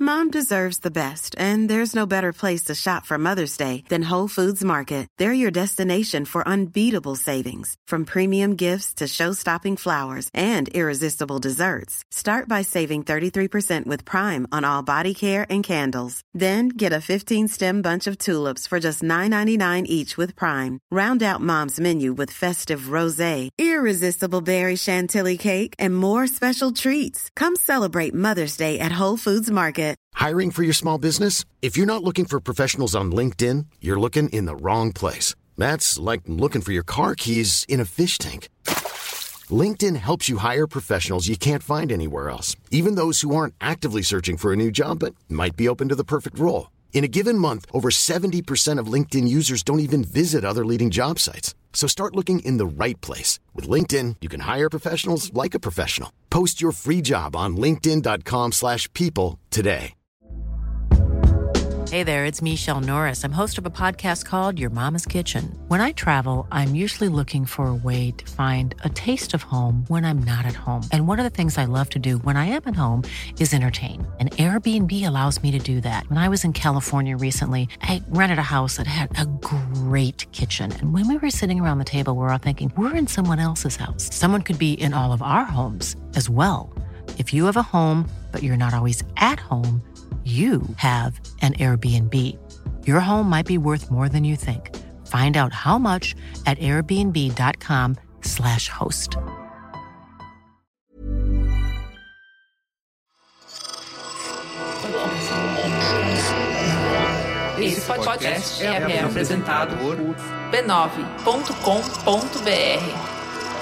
Mom deserves the best, and there's no better place to shop for Mother's Day than Whole Foods Market. They're your destination for unbeatable savings, from premium gifts to show-stopping flowers and irresistible desserts. Start by saving 33% with Prime on all body care and candles. Then get a 15-stem bunch of tulips for just $9.99 each with Prime. Round out Mom's menu with festive rosé, irresistible berry chantilly cake, and more special treats. Come celebrate Mother's Day at Whole Foods Market. Hiring for your small business? If you're not looking for professionals on LinkedIn, you're looking in the wrong place. That's like looking for your car keys in a fish tank. LinkedIn helps you hire professionals you can't find anywhere else, even those who aren't actively searching for a new job but might be open to the perfect role. In a given month, over 70% of LinkedIn users don't even visit other leading job sites. So start looking in the right place. With LinkedIn, you can hire professionals like a professional. Post your free job on linkedin.com/people today. Hey there, it's Michelle Norris. I'm host of a podcast called Your Mama's Kitchen. When I travel, I'm usually looking for a way to find a taste of home when I'm not at home. And one of the things I love to do when I am at home is entertain. And Airbnb allows me to do that. When I was in California recently, I rented a house that had a great kitchen. And when we were sitting around the table, we're all thinking, we're in someone else's house. Someone could be in all of our homes as well. If you have a home, but you're not always at home, you have an Airbnb. Your home might be worth more than you think. Find out how much at airbnb.com/host. Esse podcast é apresentado por b9.com.br.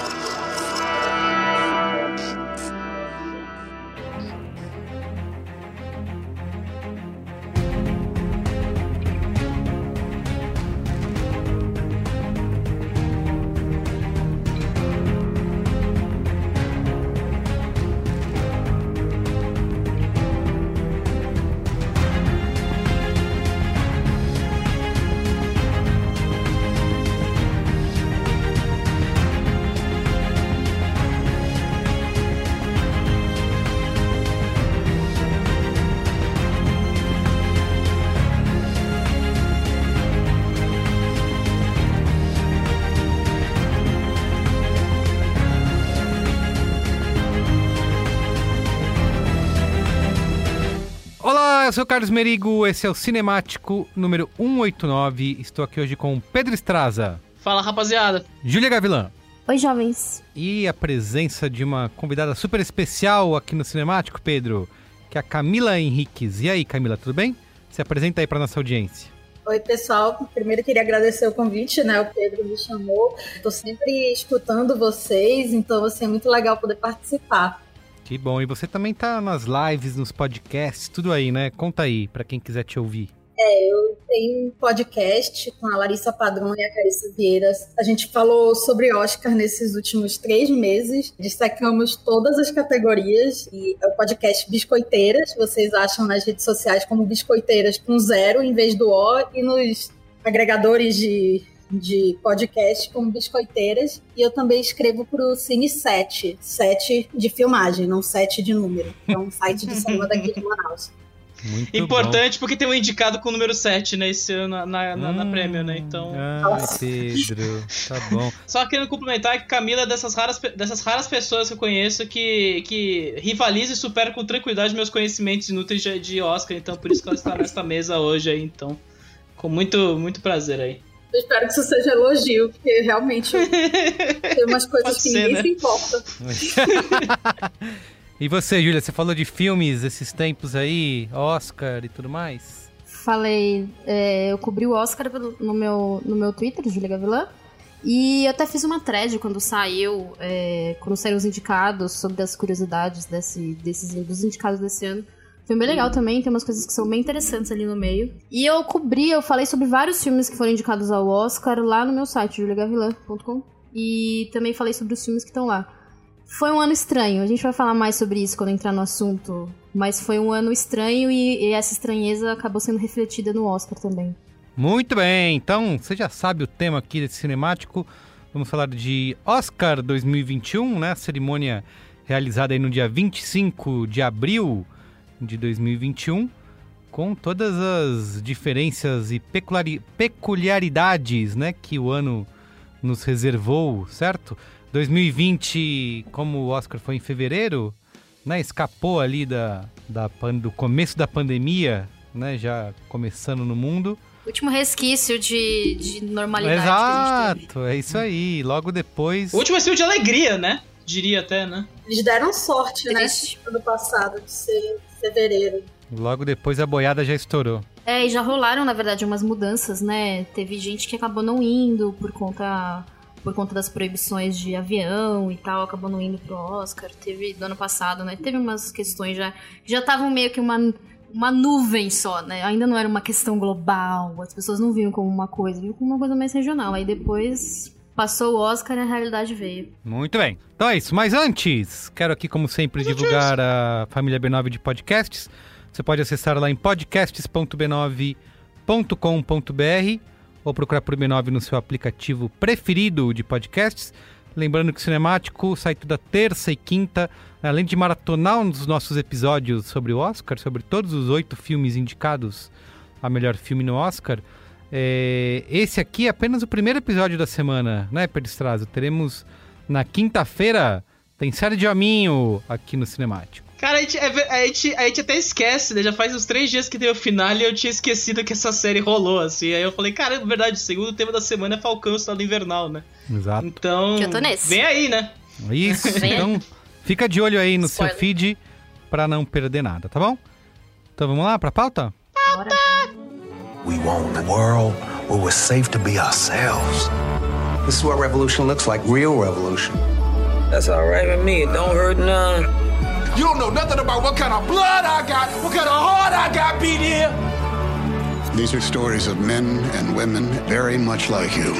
Eu sou o Carlos Merigo, esse é o Cinemático número 189. Estou aqui hoje com Pedro Estraza. Fala, rapaziada. Júlia Gavilã. Oi, jovens. E a presença de uma convidada super especial aqui no Cinemático, Pedro, que é a Camila Henriques. E aí, Camila, tudo bem? Se apresenta aí para nossa audiência. Oi, pessoal. Primeiro queria agradecer o convite, né? O Pedro me chamou. Estou sempre escutando vocês, então assim, é muito legal poder participar. Que bom. E você também tá nas lives, nos podcasts, tudo aí, né? Conta aí, pra quem quiser te ouvir. Eu tenho um podcast com a Larissa Padrão e a Carissa Vieira. A gente falou sobre Oscar nesses últimos 3 meses. Destacamos todas as categorias. E é o podcast Biscoiteiras. Vocês acham nas redes sociais como Biscoiteiras com 0 em vez do O. E nos agregadores de podcast como Biscoiteiras, e eu também escrevo pro Cine 7 de filmagem, não 7 de número. É um site de cinema daqui de Manaus. Muito importante, bom. Porque tem um indicado com o número 7, né, esse ano na Prêmio, né, então... Ai, Pedro, tá bom. Só querendo complementar que Camila é dessas raras pessoas que eu conheço que rivaliza e supera com tranquilidade meus conhecimentos inúteis de Oscar, então por isso que ela está nesta mesa hoje aí, então, com muito, muito prazer aí. Eu espero que isso seja elogio, porque realmente tem umas coisas que ninguém se importa. E você, Júlia, você falou de filmes esses tempos aí, Oscar e tudo mais? Falei, eu cobri o Oscar no meu Twitter, Júlia Gavilã, e eu até fiz uma thread quando saíram os indicados, sobre as curiosidades dos indicados desse ano. Foi bem legal também, tem umas coisas que são bem interessantes ali no meio. E eu falei sobre vários filmes que foram indicados ao Oscar lá no meu site, juliagavilã.com. E também falei sobre os filmes que estão lá. Foi um ano estranho, a gente vai falar mais sobre isso quando entrar no assunto. Mas foi um ano estranho e essa estranheza acabou sendo refletida no Oscar também. Muito bem, então você já sabe o tema aqui desse Cinemático. Vamos falar de Oscar 2021, né? A cerimônia realizada aí no dia 25 de abril. de 2021, com todas as diferenças e peculiaridades, né, que o ano nos reservou, certo? 2020, como o Oscar foi em fevereiro, né, escapou ali do começo da pandemia, né, já começando no mundo. Último resquício de normalidade Exato, que a gente teve. É isso aí. Logo depois... O último resquício de alegria, né? Diria até, né? Eles deram sorte, Triste. né? Ano passado, de ser fevereiro. Logo depois a boiada já estourou. E já rolaram, na verdade, umas mudanças, né? Teve gente que acabou não indo por conta das proibições de avião e tal, acabou não indo pro Oscar. Teve do ano passado, né? Teve umas questões já estavam meio que uma nuvem só, né? Ainda não era uma questão global, as pessoas não viam como uma coisa, viam como uma coisa mais regional. Aí depois passou o Oscar e a realidade veio. Muito bem. Então é isso. Mas antes, quero aqui, como sempre, divulgar a família B9 de podcasts. Você pode acessar lá em podcasts.b9.com.br ou procurar por B9 no seu aplicativo preferido de podcasts. Lembrando que o Cinemático sai toda terça e quinta, além de maratonar os nossos episódios sobre o Oscar, sobre todos os 8 filmes indicados a melhor filme no Oscar. Esse aqui é apenas o primeiro episódio da semana, né, Pedro Estrazo? Teremos na quinta-feira, tem série de hominho aqui no Cinemático. Cara, a gente até esquece, né? Já faz uns 3 dias que tem o final e eu tinha esquecido que essa série rolou, assim. Aí eu falei, cara, é verdade, o segundo tema da semana é Falcão, Estado Invernal, né? Exato. Então, Que eu tô nesse. vem aí, né? Isso, então fica de olho aí no Spoiler. seu feed pra não perder nada, tá bom? Então vamos lá pra pauta? Bora. We want a world where we're safe to be ourselves. This is what revolution looks like, real revolution. That's all right with me. It don't hurt none. You don't know nothing about what kind of blood I got, what kind of heart I got beat here. These are stories of men and women very much like you.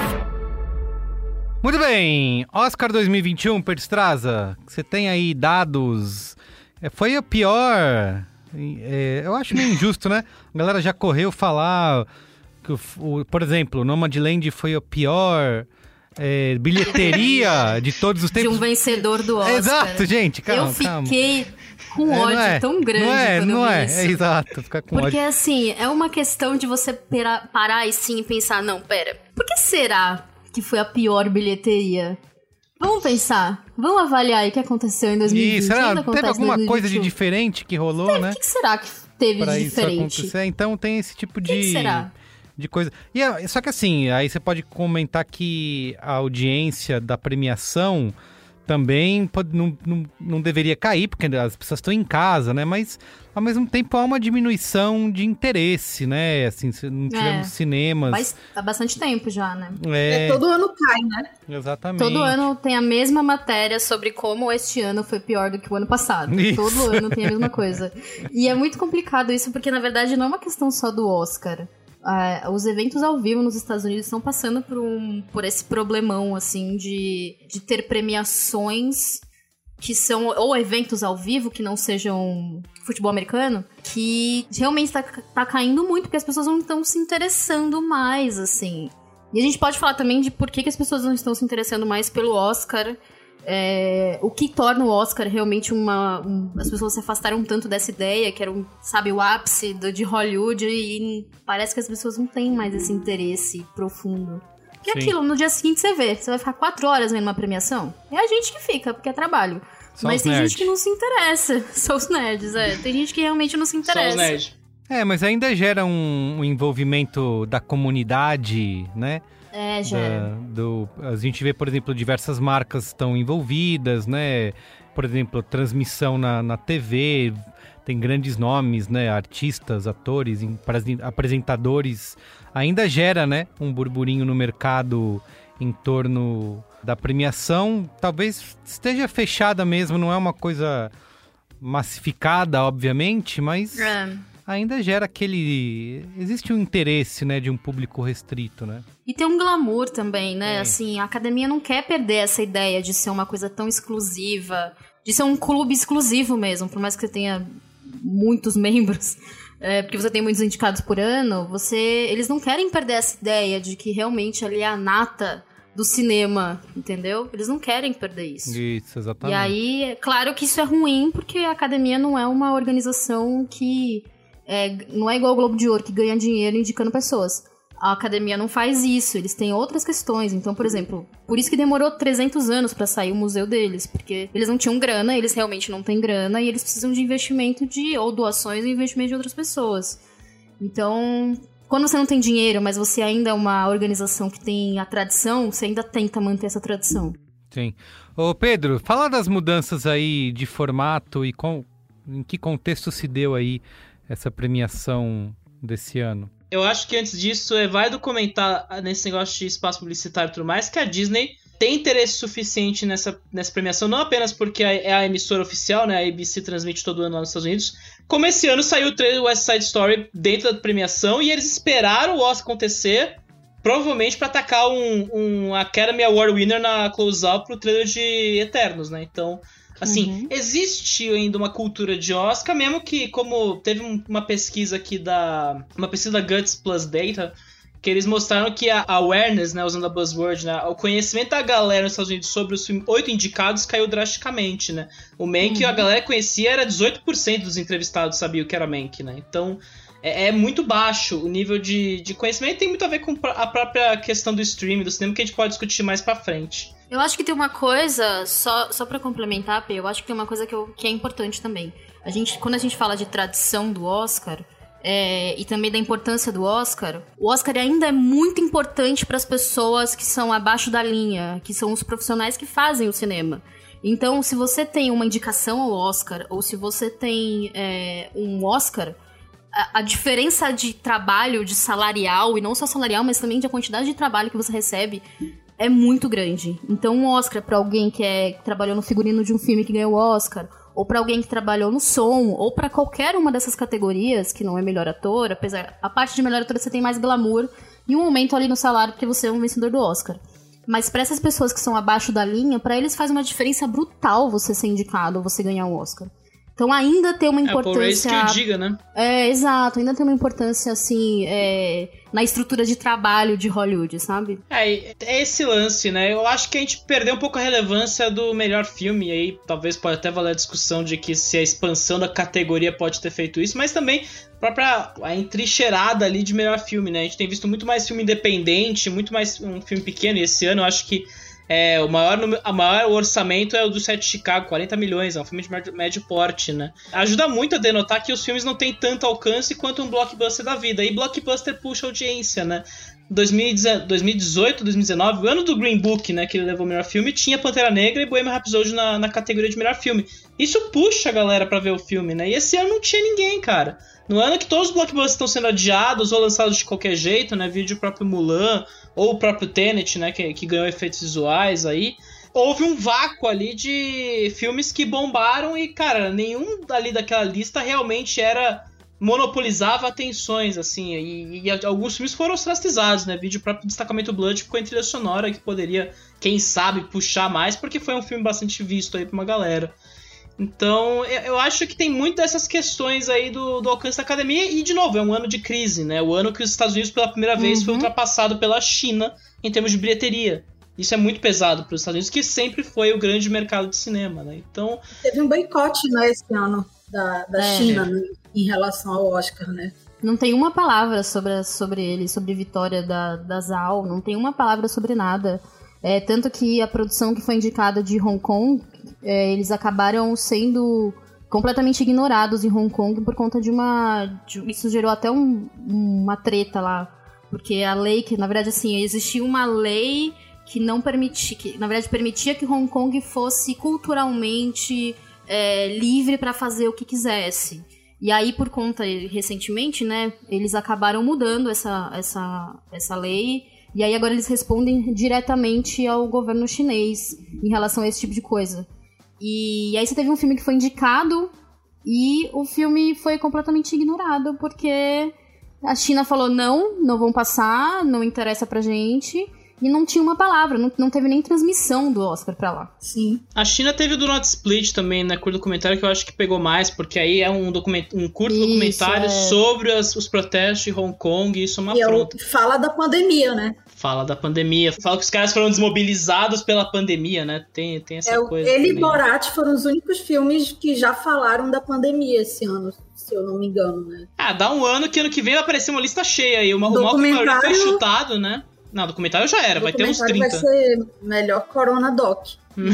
Muito bem, Oscar 2021, Pedro Estraza, você tem aí dados, foi a pior, eu acho meio injusto, né? A galera já correu falar que, por exemplo, Nomadland foi a pior bilheteria de todos os tempos. De um vencedor do Oscar. Exato, gente, calma, Eu fiquei com ódio tão grande quando eu vi isso. Exato, ficar com Porque ódio. assim, é uma questão de você parar e sim pensar, não, pera, por que será que foi a pior bilheteria? Vamos pensar, vamos avaliar aí o que aconteceu em 2020. Isso, Ainda teve acontece alguma em coisa de 2021? diferente que rolou, né? O que será que teve Pra de isso diferente? acontecer, então tem esse tipo O que será? de coisa. Só que assim, aí você pode comentar que a audiência da premiação também não deveria cair, porque as pessoas estão em casa, né? Mas, ao mesmo tempo, há uma diminuição de interesse, né? Assim, não tivemos cinemas. Mas há bastante tempo já, né? Todo ano cai, né? Exatamente. Todo ano tem a mesma matéria sobre como este ano foi pior do que o ano passado. Isso. Todo ano tem a mesma coisa. E é muito complicado isso, porque na verdade não é uma questão só do Oscar. Os eventos ao vivo nos Estados Unidos estão passando por esse problemão, assim, de ter premiações que são, ou eventos ao vivo que não sejam futebol americano, que realmente tá caindo muito, porque as pessoas não estão se interessando mais, assim. E a gente pode falar também de por que as pessoas não estão se interessando mais pelo Oscar. O que torna o Oscar realmente as pessoas se afastaram tanto dessa ideia, que era o ápice de Hollywood, e parece que as pessoas não têm mais esse interesse profundo. E aquilo, no dia seguinte você vai ficar 4 horas vendo uma premiação? É a gente que fica, porque é trabalho. Mas tem gente que não se interessa. Só os nerds, tem gente que realmente não se interessa. Só os nerds. Mas ainda gera um envolvimento da comunidade, né? Já. A gente vê, por exemplo, diversas marcas estão envolvidas, né? Por exemplo, transmissão na TV, tem grandes nomes, né? Artistas, atores, apresentadores. Ainda gera, né? Um burburinho no mercado em torno da premiação. Talvez esteja fechada mesmo, não é uma coisa massificada, obviamente, mas ainda gera existe um interesse, né, de um público restrito, né? E tem um glamour também, né? Assim, a academia não quer perder essa ideia de ser uma coisa tão exclusiva, de ser um clube exclusivo mesmo, por mais que você tenha muitos membros, porque você tem muitos indicados por ano, eles não querem perder essa ideia de que realmente ali é a nata do cinema, entendeu? Eles não querem perder isso. Isso, exatamente. E aí, é claro que isso é ruim, porque a academia não é uma organização que... não é igual o Globo de Ouro, que ganha dinheiro indicando pessoas. A academia não faz isso, eles têm outras questões. Então, por exemplo, por isso que demorou 300 anos pra sair o museu deles, porque eles não tinham grana, eles realmente não têm grana, e eles precisam de investimento ou doações ou investimento de outras pessoas. Então, quando você não tem dinheiro, mas você ainda é uma organização que tem a tradição, você ainda tenta manter essa tradição. Sim. Ô Pedro, fala das mudanças aí de formato e em que contexto se deu aí essa premiação desse ano. Eu acho que antes disso é válido comentar nesse negócio de espaço publicitário e tudo mais, que a Disney tem interesse suficiente nessa premiação, não apenas porque é a emissora oficial, né? A ABC transmite todo ano lá nos Estados Unidos, como esse ano saiu o trailer West Side Story dentro da premiação e eles esperaram o Oscar acontecer, provavelmente para atacar um Academy Award winner na close-up pro trailer de Eternos, né? Então, assim, existe ainda uma cultura de Oscar, mesmo que, como teve uma pesquisa aqui uma pesquisa da Guts Plus Data, que eles mostraram que a awareness, né, usando a buzzword, né, o conhecimento da galera nos Estados Unidos sobre os 8 indicados caiu drasticamente, né? O Mank, a galera conhecia, era 18% dos entrevistados sabiam que era Mank, né? Então, é muito baixo o nível de conhecimento, e tem muito a ver com a própria questão do streaming, do cinema, que a gente pode discutir mais pra frente. Eu acho que tem uma coisa, só pra complementar, Pê, eu acho que tem uma coisa que é importante também. Quando a gente fala de tradição do Oscar, e também da importância do Oscar, o Oscar ainda é muito importante para as pessoas que são abaixo da linha, que são os profissionais que fazem o cinema. Então, se você tem uma indicação ao Oscar, ou se você tem um Oscar, a diferença de trabalho, de salarial, e não só salarial, mas também de a quantidade de trabalho que você recebe, é muito grande. Então, um Oscar para alguém que trabalhou no figurino de um filme que ganhou o Oscar, ou para alguém que trabalhou no som, ou para qualquer uma dessas categorias, que não é melhor ator, apesar a parte de melhor ator você tem mais glamour e um aumento ali no salário porque você é um vencedor do Oscar. Mas para essas pessoas que são abaixo da linha, para eles faz uma diferença brutal você ser indicado ou você ganhar um Oscar. Então ainda tem uma importância... É, por isso que eu diga, né? Exato. Ainda tem uma importância, assim, na estrutura de trabalho de Hollywood, sabe? É esse lance, né? Eu acho que a gente perdeu um pouco a relevância do melhor filme, e aí talvez pode até valer a discussão de que se a expansão da categoria pode ter feito isso, mas também a entrincheirada ali de melhor filme, né? A gente tem visto muito mais filme independente, muito mais um filme pequeno, e esse ano eu acho que o maior orçamento é o do Set de Chicago, 40 milhões, é um filme de médio porte, né? Ajuda muito a denotar que os filmes não têm tanto alcance quanto um blockbuster da vida, e blockbuster puxa audiência, né? 2018, 2019, o ano do Green Book, né, que ele levou o melhor filme, tinha Pantera Negra e Bohemian Rhapsody na categoria de melhor filme. Isso puxa a galera pra ver o filme, né? E esse ano não tinha ninguém, cara. No ano que todos os blockbusters estão sendo adiados ou lançados de qualquer jeito, né? Vídeo próprio Mulan ou o próprio Tenet, né? Que ganhou efeitos visuais aí. Houve um vácuo ali de filmes que bombaram e, cara, nenhum ali daquela lista realmente monopolizava atenções, assim, e alguns filmes foram ostracizados, né? Vídeo próprio Destacamento Blood com a trilha sonora que poderia, quem sabe, puxar mais, porque foi um filme bastante visto aí pra uma galera. Então, eu acho que tem muito dessas questões aí do alcance da academia, e, de novo, é um ano de crise, né? O ano que os Estados Unidos, pela primeira vez, foi ultrapassado pela China em termos de bilheteria. Isso é muito pesado para os Estados Unidos, que sempre foi o grande mercado de cinema, né? Então... Teve um boicote, né, esse ano da China, né, em relação ao Oscar, né? Não tem uma palavra sobre ele, sobre vitória da Zhao, não tem uma palavra sobre nada. Tanto que a produção que foi indicada de Hong Kong, eles acabaram sendo completamente ignorados em Hong Kong por conta isso gerou até uma treta lá. Porque a lei, que na verdade assim, existia uma lei que não permitia, que na verdade permitia que Hong Kong fosse culturalmente livre para fazer o que quisesse. E aí, por conta, recentemente, né, eles acabaram mudando essa lei. E aí agora eles respondem diretamente ao governo chinês em relação a esse tipo de coisa. E aí você teve um filme que foi indicado e o filme foi completamente ignorado porque a China falou não vão passar, não interessa pra gente. E não tinha uma palavra, não teve nem transmissão do Oscar pra lá. Sim. A China teve o Do Not Split também, né? Curto documentário, que eu acho que pegou mais, porque aí é um curto documentário sobre os protestos de Hong Kong, e isso é uma afronta. Fala da pandemia, né? Fala da pandemia. Fala que os caras foram desmobilizados pela pandemia, né? Tem essa coisa. Ele também. E Borat foram os únicos filmes que já falaram da pandemia esse ano, se eu não me engano, né? Dá um ano que vem vai aparecer uma lista cheia aí. O Malcolm foi chutado, né? Não, documentário já era, vai ter uns 30. Vai ser melhor Corona Doc.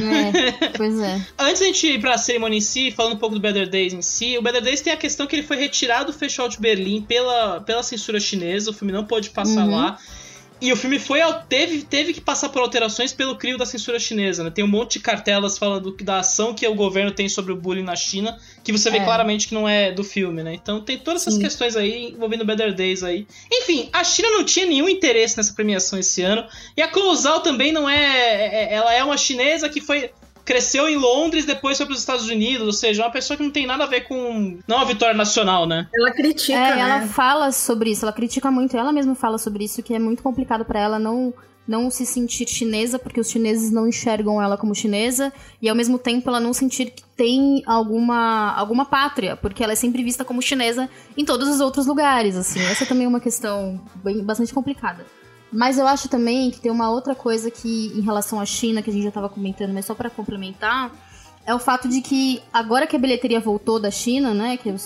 Pois é. Antes da gente ir pra cerimônia em si, falando um pouco do Better Days em si, o Better Days tem a questão que ele foi retirado do Festival de Berlim pela censura chinesa, o filme não pôde passar lá. E o filme teve que passar por alterações pelo crivo da censura chinesa, né? Tem um monte de cartelas falando da ação que o governo tem sobre o bullying na China, que você vê claramente que não é do filme, né? Então tem todas essas questões aí envolvendo o Better Days aí. Enfim, a China não tinha nenhum interesse nessa premiação esse ano. E a Chloe Zhao também não ela é uma chinesa que cresceu em Londres, depois foi para os Estados Unidos, ou seja, uma pessoa que não tem nada a ver com... Não a vitória nacional, né? Ela critica, né? Ela fala sobre isso, ela critica muito, ela mesma fala sobre isso, que é muito complicado para ela não se sentir chinesa, porque os chineses não enxergam ela como chinesa, e ao mesmo tempo ela não sentir que tem alguma pátria, porque ela é sempre vista como chinesa em todos os outros lugares, assim. Essa também é uma questão bastante complicada. Mas eu acho também que tem uma outra coisa que, em relação à China, que a gente já estava comentando, mas só para complementar, é o fato de que, agora que a bilheteria voltou da China, né, que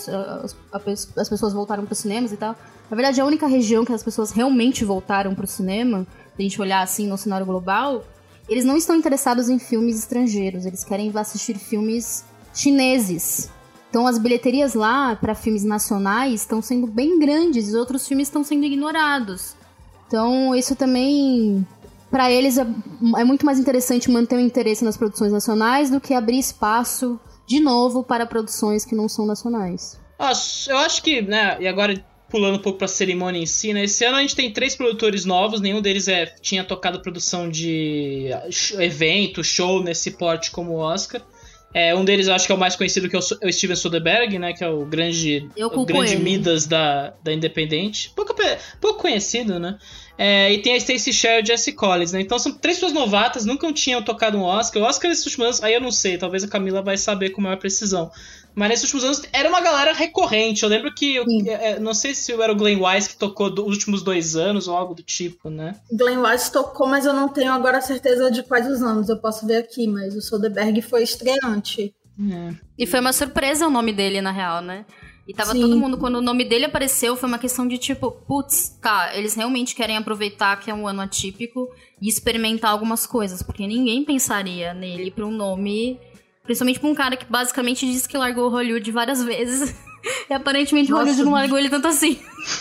as pessoas voltaram para os cinemas e tal, na verdade a única região que as pessoas realmente voltaram para o cinema, se a gente olhar assim no cenário global, eles não estão interessados em filmes estrangeiros, eles querem assistir filmes chineses. Então as bilheterias lá para filmes nacionais estão sendo bem grandes e outros filmes estão sendo ignorados. Então, isso também, para eles, é muito mais interessante manter o interesse nas produções nacionais do que abrir espaço, de novo, para produções que não são nacionais. Eu acho que, né, e agora pulando um pouco pra cerimônia em si, né, esse ano a gente tem 3 produtores novos, nenhum deles tinha tocado produção de evento, show nesse porte como o Oscar. Um deles eu acho que é o mais conhecido, que é o Steven Soderbergh, né? Que é o grande Midas da Independente. Pouco conhecido, né? E tem a Stacey Sher e a Jesse Collins, né? Então são 3 pessoas novatas, nunca tinham tocado um Oscar. O Oscar nesses últimos anos, aí eu não sei, talvez a Camila vai saber com maior precisão. Mas nesses últimos anos era uma galera recorrente. Eu lembro que, não sei se era o Glenn Wise que tocou os últimos 2 anos ou algo do tipo, né? Glenn Wise tocou, mas eu não tenho agora certeza de quais os anos. Eu posso ver aqui, mas o Soderbergh foi estreante. E foi uma surpresa o nome dele, na real, né? E tava todo mundo, quando o nome dele apareceu, foi uma questão de tipo, putz, tá, eles realmente querem aproveitar que é um ano atípico e experimentar algumas coisas, porque ninguém pensaria nele pra um nome... Principalmente pra um cara que basicamente disse que largou Hollywood várias vezes. E aparentemente Hollywood não largou ele tanto assim.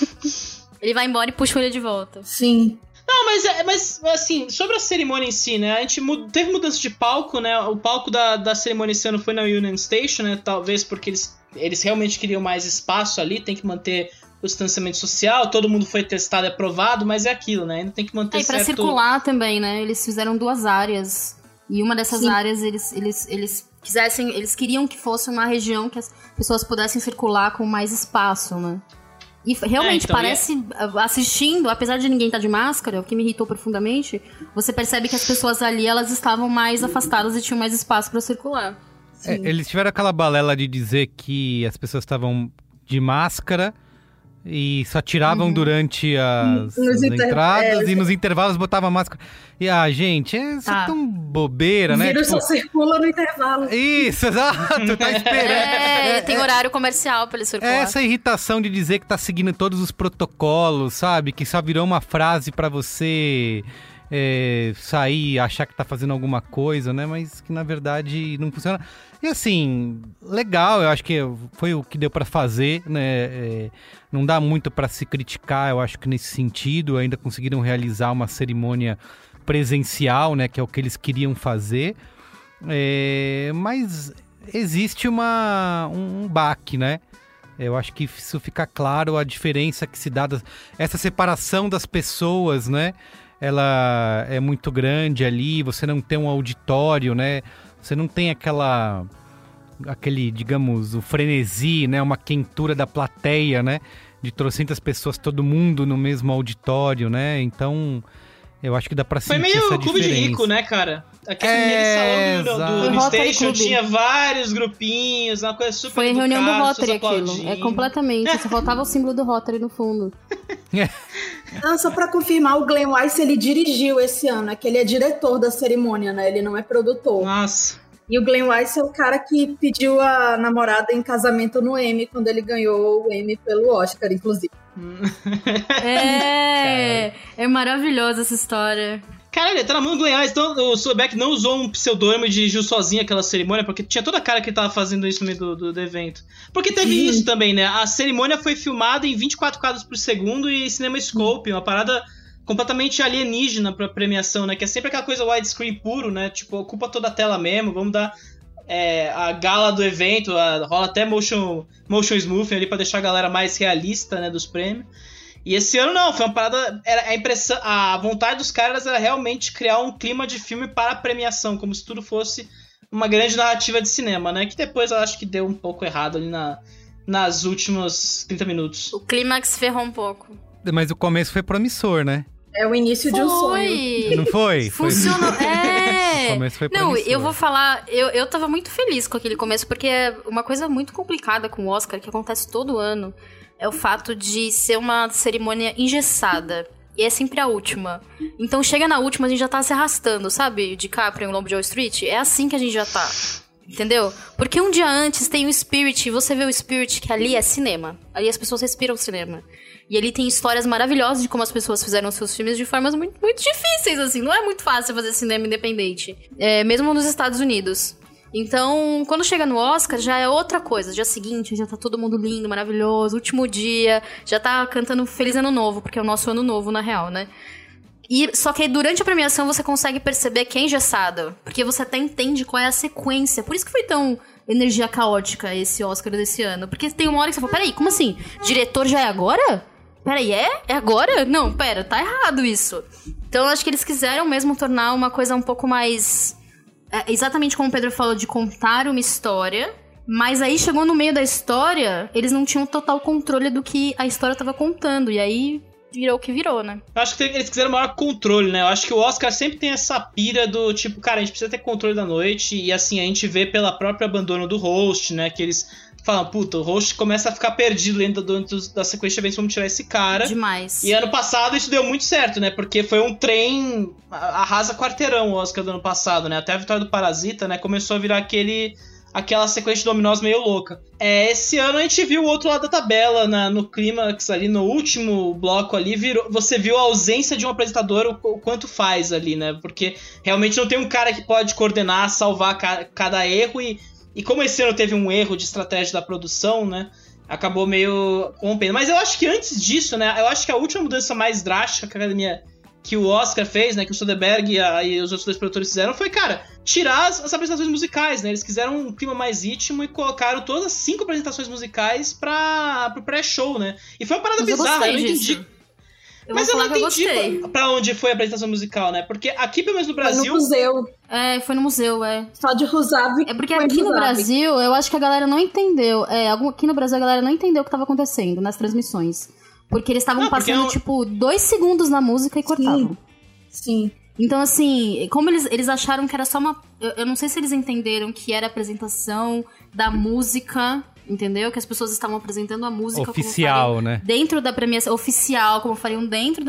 Ele vai embora e puxa ele de volta. Sim. Não, mas assim, sobre a cerimônia em si, né? A gente teve mudança de palco, né? O palco da cerimônia esse ano foi na Union Station, né? Talvez porque eles realmente queriam mais espaço ali, tem que manter o distanciamento social, todo mundo foi testado e aprovado, mas é aquilo, né? Ainda tem que manter certo... E pra circular também, né? Eles fizeram 2 áreas. E uma dessas áreas, eles queriam que fosse uma região que as pessoas pudessem circular com mais espaço, né? E realmente parece, assistindo, apesar de ninguém estar de máscara, o que me irritou profundamente, você percebe que as pessoas ali, elas estavam mais afastadas e tinham mais espaço para circular. Eles tiveram aquela balela de dizer que as pessoas estavam de máscara e só tiravam durante as entradas e nos intervalos botavam máscara. E gente, isso é tão bobeira, né? O vírus só circula no intervalo. Isso, exato, tá esperando. Tem horário comercial pra ele circular. Essa irritação de dizer que tá seguindo todos os protocolos, sabe? Que só virou uma frase pra você sair e achar que tá fazendo alguma coisa, né? Mas que na verdade não funciona. E assim, legal, eu acho que foi o que deu pra fazer, né? Não dá muito pra se criticar, eu acho que nesse sentido. Ainda conseguiram realizar uma cerimônia presencial, né? Que é o que eles queriam fazer. Mas existe um baque, né? Eu acho que isso fica claro, a diferença que se dá, essa separação das pessoas, né? Ela é muito grande ali, você não tem um auditório, né? Você não tem aquele, digamos, o frenesi, né? Uma quentura da plateia, né? De trocentas pessoas, todo mundo no mesmo auditório, né? Então, Eu acho que dá pra sentir Foi meio essa clube de diferença. rico, né, cara? Aquele salão do Station tinha vários grupinhos, uma coisa super Foi a reunião do Rotary aplaudindo. aquilo. É completamente. Só faltava o símbolo do Rotary no fundo. Não, só pra confirmar, o Glenn Weiss, ele dirigiu esse ano. É que ele é diretor da cerimônia, né? Ele não é produtor. Nossa. E o Glenn Weiss é o cara que pediu a namorada em casamento no Emmy, quando ele ganhou o Emmy pelo Oscar, inclusive. É maravilhosa essa história. Caralho, ele tá na mão do Glenn Weiss. Então o Soderbergh não usou um pseudônimo e dirigiu sozinho aquela cerimônia, porque tinha toda a cara que ele tava fazendo isso no meio do evento. Porque teve isso também, né? A cerimônia foi filmada em 24 quadros por segundo e CinemaScope, uma parada completamente alienígena pra premiação, né? Que é sempre aquela coisa widescreen puro, né? Tipo, ocupa toda a tela mesmo, vamos dar a gala do evento, rola até motion smoothing ali pra deixar a galera mais realista, né, dos prêmios. E esse ano não, foi uma parada, a vontade dos caras era realmente criar um clima de filme para a premiação, como se tudo fosse uma grande narrativa de cinema, né? Que depois eu acho que deu um pouco errado ali nas últimos 30 minutos. O clímax ferrou um pouco. Mas o começo foi promissor, né? É o início de um sonho. Não foi? Funcionou. O começo foi promissor. Não, eu vou falar, eu tava muito feliz com aquele começo, porque é uma coisa muito complicada com o Oscar, que acontece todo ano, é o fato de ser uma cerimônia engessada. E é sempre a última. Então chega na última, a gente já tá se arrastando, sabe? DiCaprio em Lobo de Wall Street. É assim que a gente já tá. Entendeu? Porque um dia antes tem o Spirit, e você vê o Spirit, que ali é cinema. Ali as pessoas respiram cinema. E ele tem histórias maravilhosas de como as pessoas fizeram seus filmes de formas muito, muito difíceis, assim. Não é muito fácil fazer cinema independente. Mesmo nos Estados Unidos. Então, quando chega no Oscar, já é outra coisa. Dia seguinte, já tá todo mundo lindo, maravilhoso. Último dia, já tá cantando Feliz Ano Novo, porque é o nosso ano novo, na real, né? Só que aí, durante a premiação, você consegue perceber que é engessado. Porque você até entende qual é a sequência. Por isso que foi tão energia caótica esse Oscar desse ano. Porque tem uma hora que você fala, peraí, como assim? Diretor já é agora? Peraí, é agora? Não, pera, tá errado isso. Então, eu acho que eles quiseram mesmo tornar uma coisa um pouco mais... exatamente como o Pedro falou, de contar uma história. Mas aí, chegou no meio da história, eles não tinham total controle do que a história tava contando. E aí, virou o que virou, né? Eu acho que eles quiseram maior controle, né? Eu acho que o Oscar sempre tem essa pira do tipo, cara, a gente precisa ter controle da noite. E assim, a gente vê pela própria abandono do host, né? Que eles... falam, puta, o host começa a ficar perdido dentro da sequência de eventos, vamos tirar esse cara. Demais. E ano passado isso deu muito certo, né? Porque foi um trem arrasa quarteirão o Oscar do ano passado, né? Até a vitória do Parasita, né? Começou a virar aquela sequência de dominós meio louca. Esse ano a gente viu o outro lado da tabela, no clímax ali, no último bloco ali, você viu a ausência de um apresentador, o quanto faz ali, né? Porque realmente não tem um cara que pode coordenar, salvar cada erro e como esse ano teve um erro de estratégia da produção, né, acabou meio rompendo. Mas eu acho que antes disso, né, eu acho que a última mudança mais drástica que a academia, que o Oscar fez, né, que o Soderbergh e os outros dois produtores fizeram, foi, cara, tirar as apresentações musicais, né, eles quiseram um clima mais íntimo e colocaram todas as 5 apresentações musicais pro pré-show, né, e foi uma parada bizarra, eu não entendi. Mas eu não entendi pra onde foi a apresentação musical, né? Porque aqui, pelo menos no Brasil... Foi no museu. Foi no museu, Só de Rusav. É porque aqui no Brasil, eu acho que a galera não entendeu. Aqui no Brasil, a galera não entendeu o que tava acontecendo nas transmissões. Porque eles estavam passando, tipo, 2 segundos na música e cortavam. Sim. Então, assim, como eles acharam que era só uma... Eu não sei se eles entenderam que era a apresentação da música... Entendeu? Que as pessoas estavam apresentando a música oficial, né? Dentro da premiação oficial, como fariam dentro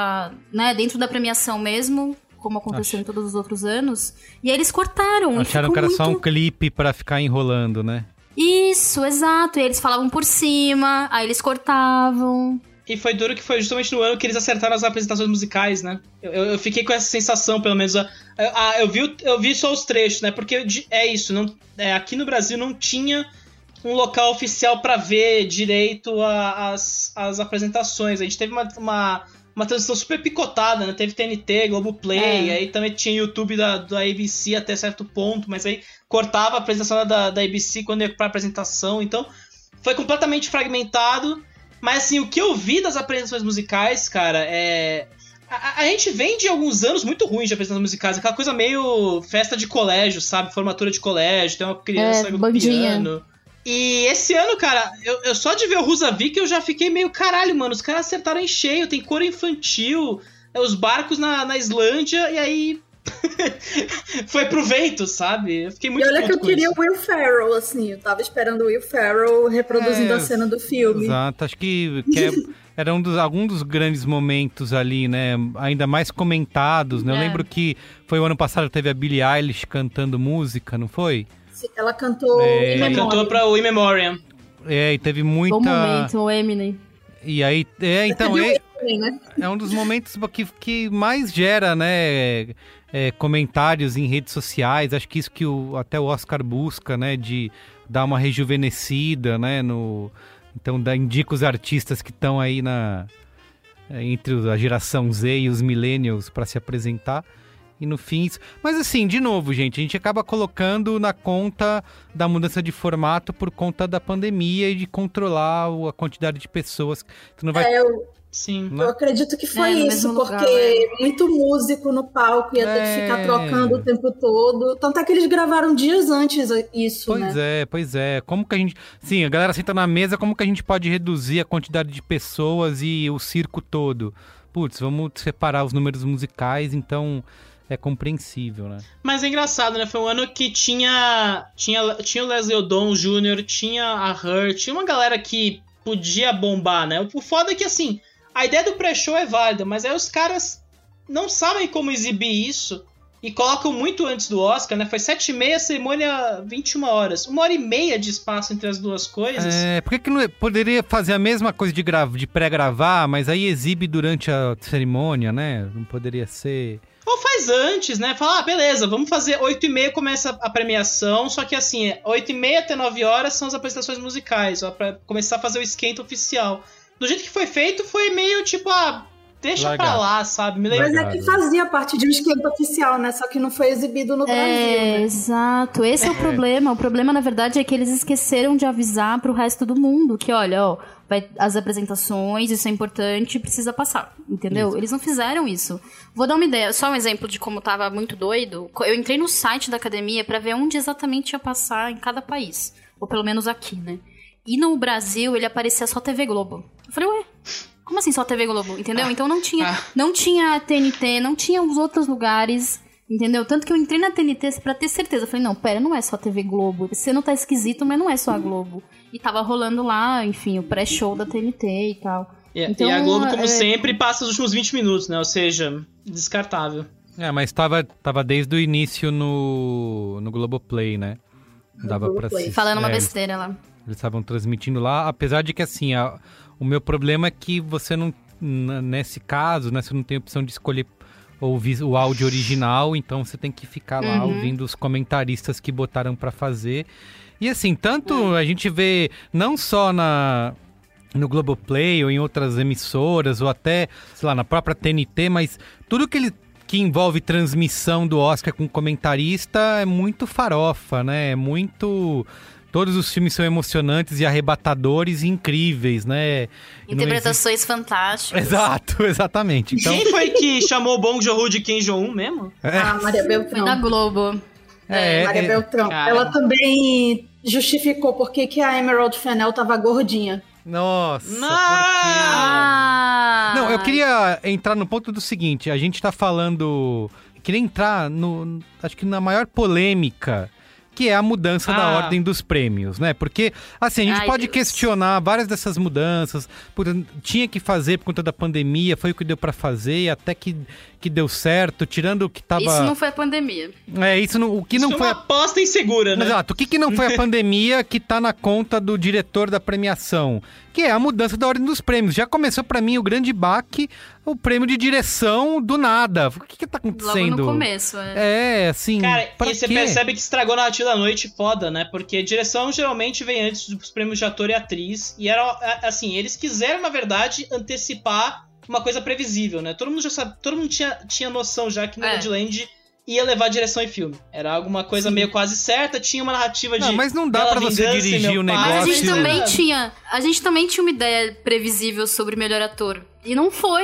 né? Dentro da premiação mesmo, como aconteceu em todos os outros anos. E aí eles cortaram. Acharam que era só um clipe pra ficar enrolando, né? Isso, exato. E eles falavam por cima, aí eles cortavam. E foi duro que foi justamente no ano que eles acertaram as apresentações musicais, né? Eu fiquei com essa sensação, pelo menos. Eu vi só os trechos, né? Porque é isso, aqui no Brasil não tinha um local oficial pra ver direito as apresentações. A gente teve uma transmissão super picotada, né? Teve TNT, Globoplay, aí também tinha YouTube da ABC até certo ponto, mas aí cortava a apresentação da ABC quando ia pra apresentação, então foi completamente fragmentado. Mas assim, o que eu vi das apresentações musicais, cara, a gente vem de alguns anos muito ruins de apresentações musicais, aquela coisa meio festa de colégio, sabe? Formatura de colégio, tem uma criança no piano. E esse ano, cara, eu só de ver o Rusavik eu já fiquei meio caralho, mano. Os caras acertaram em cheio, tem cor infantil, os barcos na Islândia e aí foi pro vento, sabe? Eu fiquei muito puto. E olha que eu queria isso. o Will Ferrell, assim, eu tava esperando o Will Ferrell reproduzindo a cena do filme. Exato, acho que era algum dos grandes momentos ali, né? Ainda mais comentados, né? Eu lembro que foi o ano passado que teve a Billie Eilish cantando música, não foi? Ela cantou Ela cantou pra o In Memoriam. E teve muita... Bom momento, o Eminem. E aí, então, é um dos momentos que mais gera, né, comentários em redes sociais. Acho que isso que até o Oscar busca, né, de dar uma rejuvenescida, né, então indica os artistas que estão aí entre a geração Z e os millennials para se apresentar. E no fim... Mas assim, de novo, gente, a gente acaba colocando na conta da mudança de formato por conta da pandemia e de controlar a quantidade de pessoas. Tu não vai... Sim. Eu acredito que foi isso, porque muito músico no palco ia ter que ficar trocando o tempo todo. Tanto é que eles gravaram dias antes isso, né? Pois é. Como que a gente... Sim, a galera senta na mesa, como que a gente pode reduzir a quantidade de pessoas e o circo todo? Putz, vamos separar os números musicais, então... É compreensível, né? Mas é engraçado, né? Foi um ano que tinha o Leslie Odom Jr., tinha a Her, tinha uma galera que podia bombar, né? O foda é que, assim, a ideia do pré-show é válida, mas aí os caras não sabem como exibir isso e colocam muito antes do Oscar, né? Foi 7h30, cerimônia 21 horas. 1h30 de espaço entre as duas coisas. Por que não poderia fazer a mesma coisa de pré-gravar, mas aí exibe durante a cerimônia, né? Não poderia ser... Ou faz antes, né? Fala, beleza, vamos fazer 8h30 começa a premiação, só que assim, 8h30 até 9 horas são as apresentações musicais, ó, pra começar a fazer o esquenta oficial. Do jeito que foi feito, foi meio tipo, deixa pra lá, sabe? Mas é que fazia parte de um esquenta oficial, né? Só que não foi exibido no Brasil, né? Exato, esse é o problema. O problema, na verdade, é que eles esqueceram de avisar pro resto do mundo que, olha, as apresentações, isso é importante, precisa passar, entendeu? Isso. Eles não fizeram isso. Vou dar uma ideia, só um exemplo de como tava muito doido. Eu entrei no site da academia pra ver onde exatamente ia passar em cada país. Ou pelo menos aqui, né? E no Brasil, ele aparecia só TV Globo. Eu falei, ué, como assim só TV Globo? Entendeu? Então não tinha TNT, não tinha os outros lugares, entendeu? Tanto que eu entrei na TNT pra ter certeza. Eu falei, não, pera, não é só TV Globo. Você não tá esquisito, mas não é só a Globo. E tava rolando lá, enfim, o pré-show da TNT e tal. Então, e a Globo, como sempre, passa os últimos 20 minutos, né? Ou seja, descartável. Mas tava desde o início no Globoplay, né? Dava pra assistir. Falando uma besteira lá. Eles estavam transmitindo lá, apesar de que, assim, o meu problema é que você não, nesse caso, né, você não tem opção de escolher ouvir o áudio original, então você tem que ficar lá ouvindo os comentaristas que botaram pra fazer. E assim, tanto a gente vê, não só no Globoplay ou em outras emissoras, ou até, sei lá, na própria TNT, mas tudo que envolve transmissão do Oscar com comentarista é muito farofa, né? É muito... Todos os filmes são emocionantes e arrebatadores e incríveis, né? Interpretações fantásticas. Exato, exatamente. Então... Quem foi que chamou o Bong Joon-ho de Kim Jong-un mesmo? Maria Beltrão. Foi da Globo. Maria Beltrão. Ela também justificou por que a Emerald Fennell tava gordinha. Nossa, porque... Não, eu queria entrar no ponto do seguinte, a gente tá falando... Queria entrar acho que na maior polêmica, que é a mudança da ordem dos prêmios, né? Porque, assim, a gente pode questionar várias dessas mudanças, tinha que fazer por conta da pandemia, foi o que deu pra fazer, até que deu certo, tirando o que tava... Isso não foi a pandemia. O que não foi... uma aposta insegura, né? Exato, o que não foi a pandemia que tá na conta do diretor da premiação? Que é a mudança da ordem dos prêmios. Já começou pra mim o grande baque, o prêmio de direção do nada. O que tá acontecendo? Logo no começo, assim... Cara, e você percebe que estragou a narrativa da noite foda, né? Porque direção geralmente vem antes dos prêmios de ator e atriz. E era, assim, eles quiseram, na verdade, antecipar uma coisa previsível, né? Todo mundo já sabe, todo mundo tinha noção já que Nomadland ia levar direção e filme. Era alguma coisa meio quase certa, tinha uma narrativa de... mas não dá pra você dirigir o negócio... Mas a gente também tinha uma ideia previsível sobre o melhor ator. E não foi.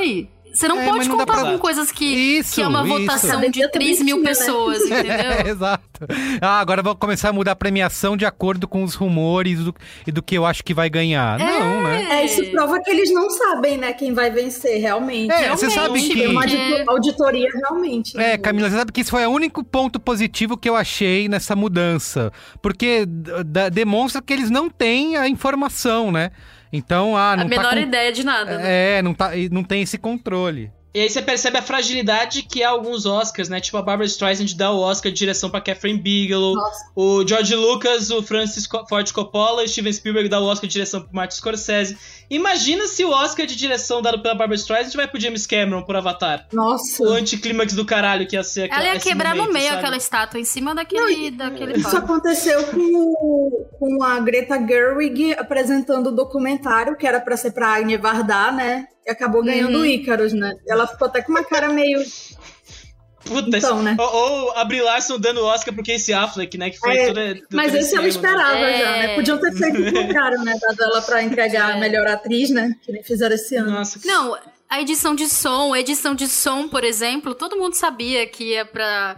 Você não pode contar com coisas que é uma votação de 3 mil pessoas, entendeu? Exato. Agora vou começar a mudar a premiação de acordo com os rumores e do que eu acho que vai ganhar. Não, né? Isso prova que eles não sabem, né, quem vai vencer, realmente. Você sabe que... Tem uma auditoria, realmente. Camila, você sabe que isso foi o único ponto positivo que eu achei nessa mudança. Porque demonstra que eles não têm a informação, né? Então, não a menor ideia de nada, né? Não tem esse controle. E aí você percebe a fragilidade que é alguns Oscars, né? Tipo, a Barbara Streisand dá o Oscar de direção pra Catherine Bigelow. Nossa. O George Lucas, o Francis Ford Coppola e Steven Spielberg dá o Oscar de direção pro Martin Scorsese. Imagina se o Oscar de direção dado pela Barbara Streisand vai pro James Cameron por Avatar. Nossa. O anticlímax do caralho que ia ser aquela. Ela ia quebrar no meio, sabe? Aquela estátua em cima daquele Isso aconteceu com a Greta Gerwig apresentando o documentário que era pra ser pra Agne Varda, né? E acabou ganhando o Icarus, né? Ela ficou até com uma cara meio... Puta, então, né? Ou a Brie Larson dando Oscar pro Casey Affleck, né? Que foi toda mas esse eu esperava já, né? Podiam ter feito o cara, né? Dado ela pra entregar a melhor atriz, né? Que nem fizeram esse ano. Nossa. Não, a edição de som, por exemplo, todo mundo sabia que ia pra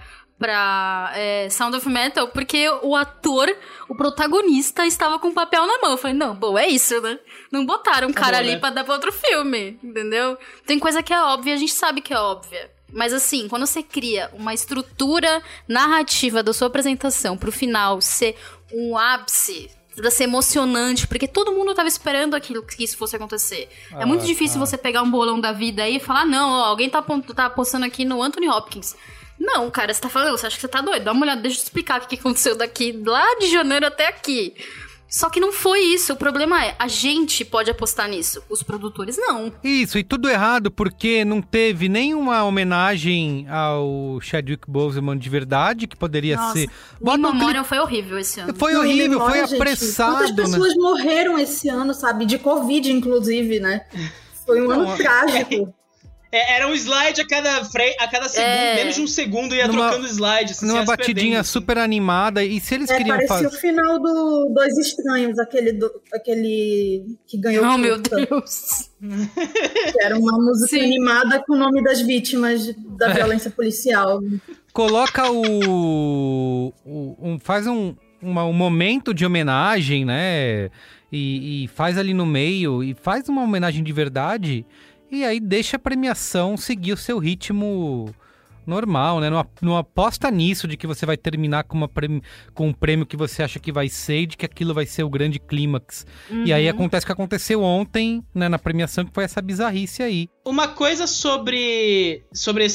Sound of Metal, porque o ator, o protagonista, estava com o papel na mão. Eu falei, não, é isso, né? Não botaram um cara ali pra dar pra outro filme, entendeu? Tem coisa que é óbvia, a gente sabe que é óbvia. Mas assim, quando você cria uma estrutura narrativa da sua apresentação pro final ser um ápice, pra ser emocionante, porque todo mundo tava esperando que isso fosse acontecer. É muito difícil você pegar um bolão da vida aí e falar, não, alguém tá apostando aqui no Anthony Hopkins. Não, cara, você tá falando, você acha que você tá doido? Dá uma olhada, deixa eu te explicar o que aconteceu lá de janeiro até aqui. Só que não foi isso, o problema é, a gente pode apostar nisso, os produtores não. Isso, e tudo errado porque não teve nenhuma homenagem ao Chadwick Boseman de verdade, que poderia ser... O Memorial foi horrível esse ano. Foi horrível, foi apressado. Quantas pessoas morreram esse ano, sabe? De Covid, inclusive, né? Foi um ano trágico. Era um slide a cada segundo, menos de um segundo ia trocando slide. Assim, numa batidinha perdendo, super animada. E se eles queriam fazer... Parecia o final do Dois Estranhos, aquele que ganhou. Oh, meu Deus! Que era uma música animada com o nome das vítimas da violência policial. Coloca faz um momento de homenagem, né? E faz ali no meio, e faz uma homenagem de verdade... E aí deixa a premiação seguir o seu ritmo normal, né? Não aposta nisso de que você vai terminar com um prêmio que você acha que vai ser e de que aquilo vai ser o grande clímax. E aí acontece o que aconteceu ontem, né, na premiação, que foi essa bizarrice aí. Uma coisa sobre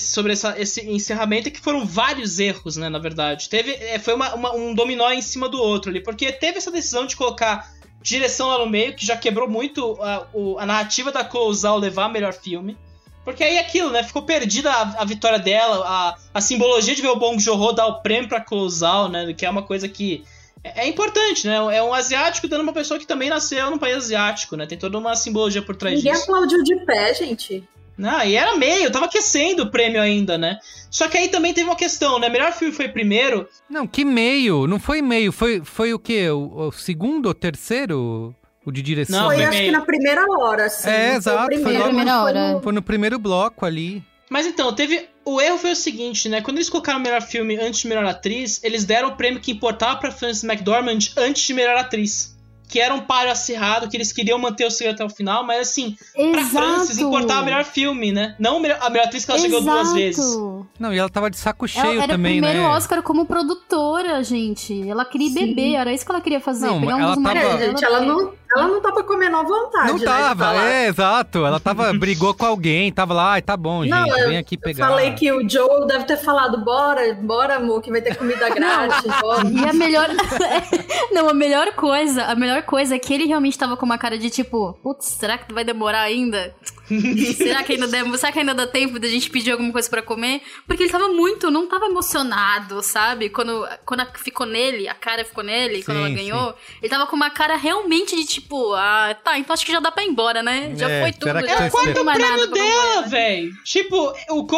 esse encerramento é que foram vários erros, né, na verdade. Foi um dominó em cima do outro ali, porque teve essa decisão de colocar... direção lá no meio, que já quebrou muito a narrativa da Chloe Zhao levar a melhor filme. Porque aí aquilo, né? Ficou perdida a vitória dela, a simbologia de ver o Bong Joon-ho dar o prêmio pra Chloe Zhao, né? Que é uma coisa que é importante, né? É um asiático dando uma pessoa que também nasceu num país asiático, né? Tem toda uma simbologia por trás disso. Ninguém aplaudiu de pé, gente. Não, e era meio, tava aquecendo o prêmio ainda, né? Só que aí também teve uma questão, né? Melhor filme foi primeiro. Não, que meio? Não foi meio, foi o quê? O segundo ou terceiro? O de direção? Não, foi acho que na primeira hora, assim. Exato. Foi na primeira hora. Foi no primeiro bloco ali. Mas então, o erro foi o seguinte, né? Quando eles colocaram o melhor filme antes de melhor atriz, eles deram o prêmio que importava pra Frances McDormand antes de melhor atriz. Que era um páreo acirrado, que eles queriam manter o segredo até o final, mas assim, pra Frances importava o melhor filme, né? Não a melhor atriz que ela chegou 2 vezes. Não, e ela tava de saco cheio era também, né? Era o primeiro Oscar como produtora, gente. Ela queria beber, era isso que ela queria fazer. Não, pegar ela dos tava... gente, ela não tava com a menor vontade, não tava, né, exato. Ela brigou com alguém, tava lá, tá bom, gente, vem aqui pegar. Eu falei que o Joe deve ter falado, bora, amor, que vai ter comida grátis, bora. E a melhor... Não, a melhor coisa é que ele realmente tava com uma cara de tipo, putz, será que vai demorar ainda? Será que ainda dá tempo da gente pedir alguma coisa pra comer? Porque ele tava não tava emocionado, sabe? Quando a cara ficou nele, quando ela ganhou, ele tava com uma cara realmente de tipo, tá, então acho que já dá pra ir embora, né? Já foi tudo. É o quarto prêmio dela, velho. Tipo,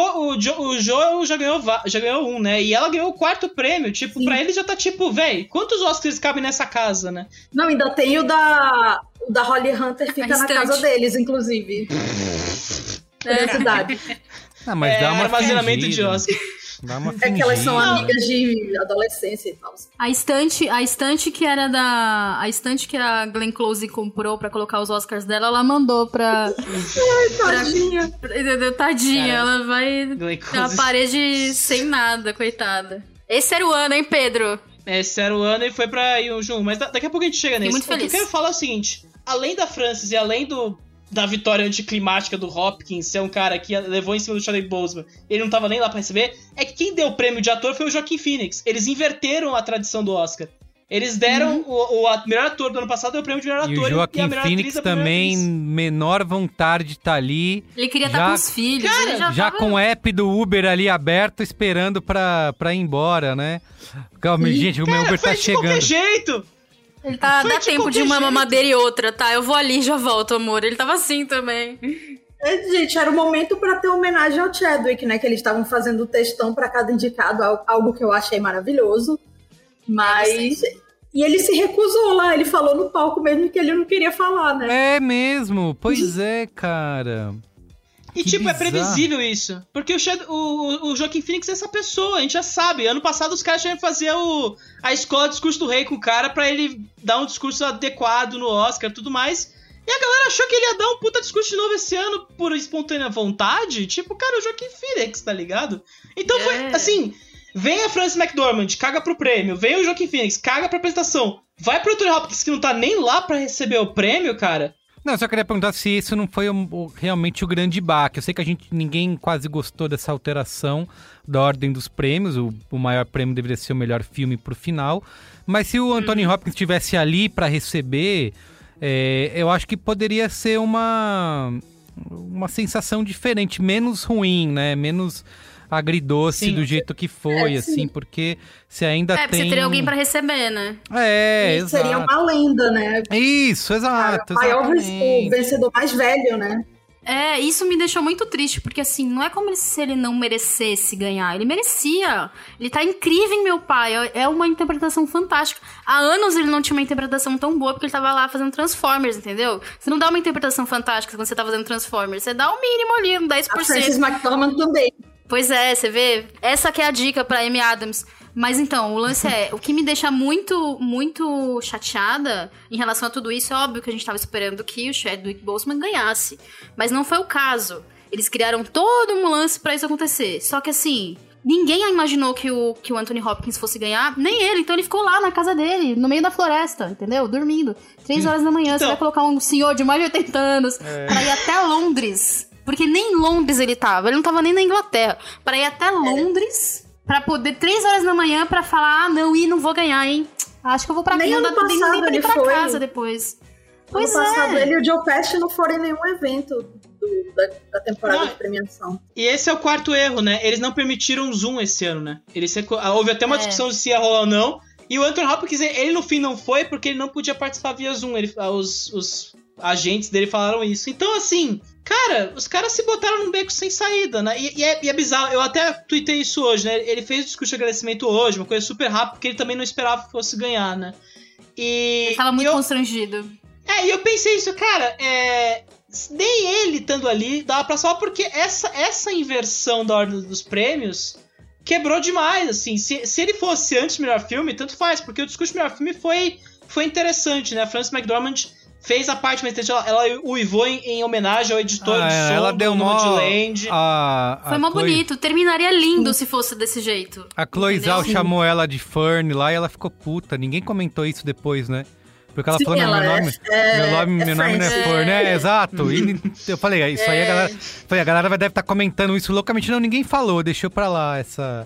o Joel já ganhou um, né? E ela ganhou o 4º prêmio. Tipo, pra ele já tá tipo, velho, quantos Oscars cabem nessa casa, né? Não, ainda tem o da Holly Hunter, fica na casa deles, inclusive. Curiosidade. Mas dá uma armazenamento fingida. de Oscar. Dá uma É que elas são fingida. amigas de adolescência e tal. A estante que era a estante que a Glenn Close comprou pra colocar os Oscars dela, ela mandou pra... Tadinha. Tadinha, Cara, ela vai Glenn ter uma Close. parede sem nada, coitada. Esse era o ano, hein, Pedro? Esse era o ano e foi pra Yeonjun. Mas daqui a pouco a gente chega nesse. muito O que eu feliz. quero falar é o seguinte. Além da Frances e além da vitória anticlimática do Hopkins ser um cara que levou em cima do Chadwick Boseman, ele não tava nem lá pra receber, é que quem deu o prêmio de ator foi o Joaquin Phoenix. Eles inverteram a tradição do Oscar. Eles deram o melhor ator do ano passado, deu o prêmio de melhor E ator o e a Joaquin melhor Phoenix atriz, a melhor também, atriz. menor vontade de estar ali. Ele queria Já- estar com os filhos. Cara, ele Já tava... com o app do Uber ali aberto, esperando pra ir embora, né? Calma, gente, o meu Uber Foi tá de chegando. qualquer jeito! Ele tá, Foi dá de tempo de qualquer uma jeito. mamadeira e outra, tá? Eu vou ali e já volto, amor. Ele tava assim também. Gente, era o momento pra ter homenagem ao Chadwick, né? Que eles estavam fazendo o textão pra cada indicado, algo que eu achei maravilhoso. Mas... E ele se recusou lá, ele falou no palco mesmo que ele não queria falar, né? É mesmo, pois é, cara. E Que tipo, é bizarro. previsível isso. Porque o Joaquin Phoenix é essa pessoa, a gente já sabe. Ano passado os caras tinham que fazer a escola de discurso do rei com o cara pra ele dar um discurso adequado no Oscar e tudo mais. E a galera achou que ele ia dar um puta discurso de novo esse ano por espontânea vontade. Tipo, cara, o Joaquin Phoenix, tá ligado? Então foi, assim, vem a Frances McDormand, caga pro prêmio. Vem o Joaquin Phoenix, caga pra apresentação. Vai pro Anthony Hopkins, que não tá nem lá pra receber o prêmio, cara. Não, eu só queria perguntar se isso não foi realmente o grande baque. Eu sei que ninguém quase gostou dessa alteração da ordem dos prêmios. O maior prêmio deveria ser o melhor filme pro final. Mas se o Anthony Hopkins estivesse ali pra receber, eu acho que poderia ser uma sensação diferente, menos ruim, né? Menos agridoce Sim. do jeito que foi, assim, porque você ainda porque tem... você teria alguém pra receber, né? É, E exato. seria uma lenda, né? Isso, exato. O maior o exatamente. vencedor mais velho, né? Isso me deixou muito triste, porque assim, não é como se ele não merecesse ganhar, ele merecia. Ele tá incrível em Meu Pai, é uma interpretação fantástica. Há anos ele não tinha uma interpretação tão boa, porque ele tava lá fazendo Transformers, entendeu? Você não dá uma interpretação fantástica quando você tá fazendo Transformers, você dá o mínimo ali, um 10%. A Frances McDormand também. Pois é, você vê? Essa que é a dica pra Amy Adams. Mas então, o lance o que me deixa muito, muito chateada em relação a tudo isso, é óbvio que a gente tava esperando que o Chadwick Boseman ganhasse. Mas não foi o caso. Eles criaram todo um lance pra isso acontecer. Só que assim, ninguém imaginou que o Anthony Hopkins fosse ganhar, nem ele. Então ele ficou lá na casa dele, no meio da floresta, entendeu? Dormindo. 3 horas da manhã, você vai colocar um senhor de mais de 80 anos pra ir até Londres. Porque nem em Londres ele não tava nem na Inglaterra. Pra ir até Londres, pra poder 3 horas da manhã pra falar, não vou ganhar, hein? Acho que eu vou pra Nem casa, ano passado nem ele pra foi. casa depois. Pois Ano passado é. ele e o Joe Pesci não foram em nenhum evento da temporada Não. de premiação. E esse é o quarto erro, né? Eles não permitiram Zoom esse ano, né? Houve até uma discussão de se ia rolar ou não. E o Anthony Hopkins, ele no fim não foi porque ele não podia participar via Zoom. Os agentes dele falaram isso. Então, assim, cara, os caras se botaram num beco sem saída, né? E é bizarro. Eu até tuitei isso hoje, né? Ele fez o discurso de agradecimento hoje, uma coisa super rápida, porque ele também não esperava que fosse ganhar, né? Ele tava muito constrangido. E eu pensei isso, cara, nem ele estando ali dava pra salvar, porque essa inversão da ordem dos prêmios quebrou demais, assim. Se ele fosse antes do melhor filme, tanto faz, porque o discurso do melhor filme foi interessante, né? A Frances McDormand fez a parte mais interessante, ela uivou em homenagem ao editor de som ela deu do Nomadland. Foi mó bonito, terminaria lindo se fosse desse jeito. A Chloe Zhao chamou ela de Fern lá e ela ficou puta. Ninguém comentou isso depois, né? Porque ela falou, não, meu nome não é Fern, né? Exato. E eu falei, isso aí a galera deve estar comentando isso loucamente. Não, ninguém falou, deixou pra lá essa...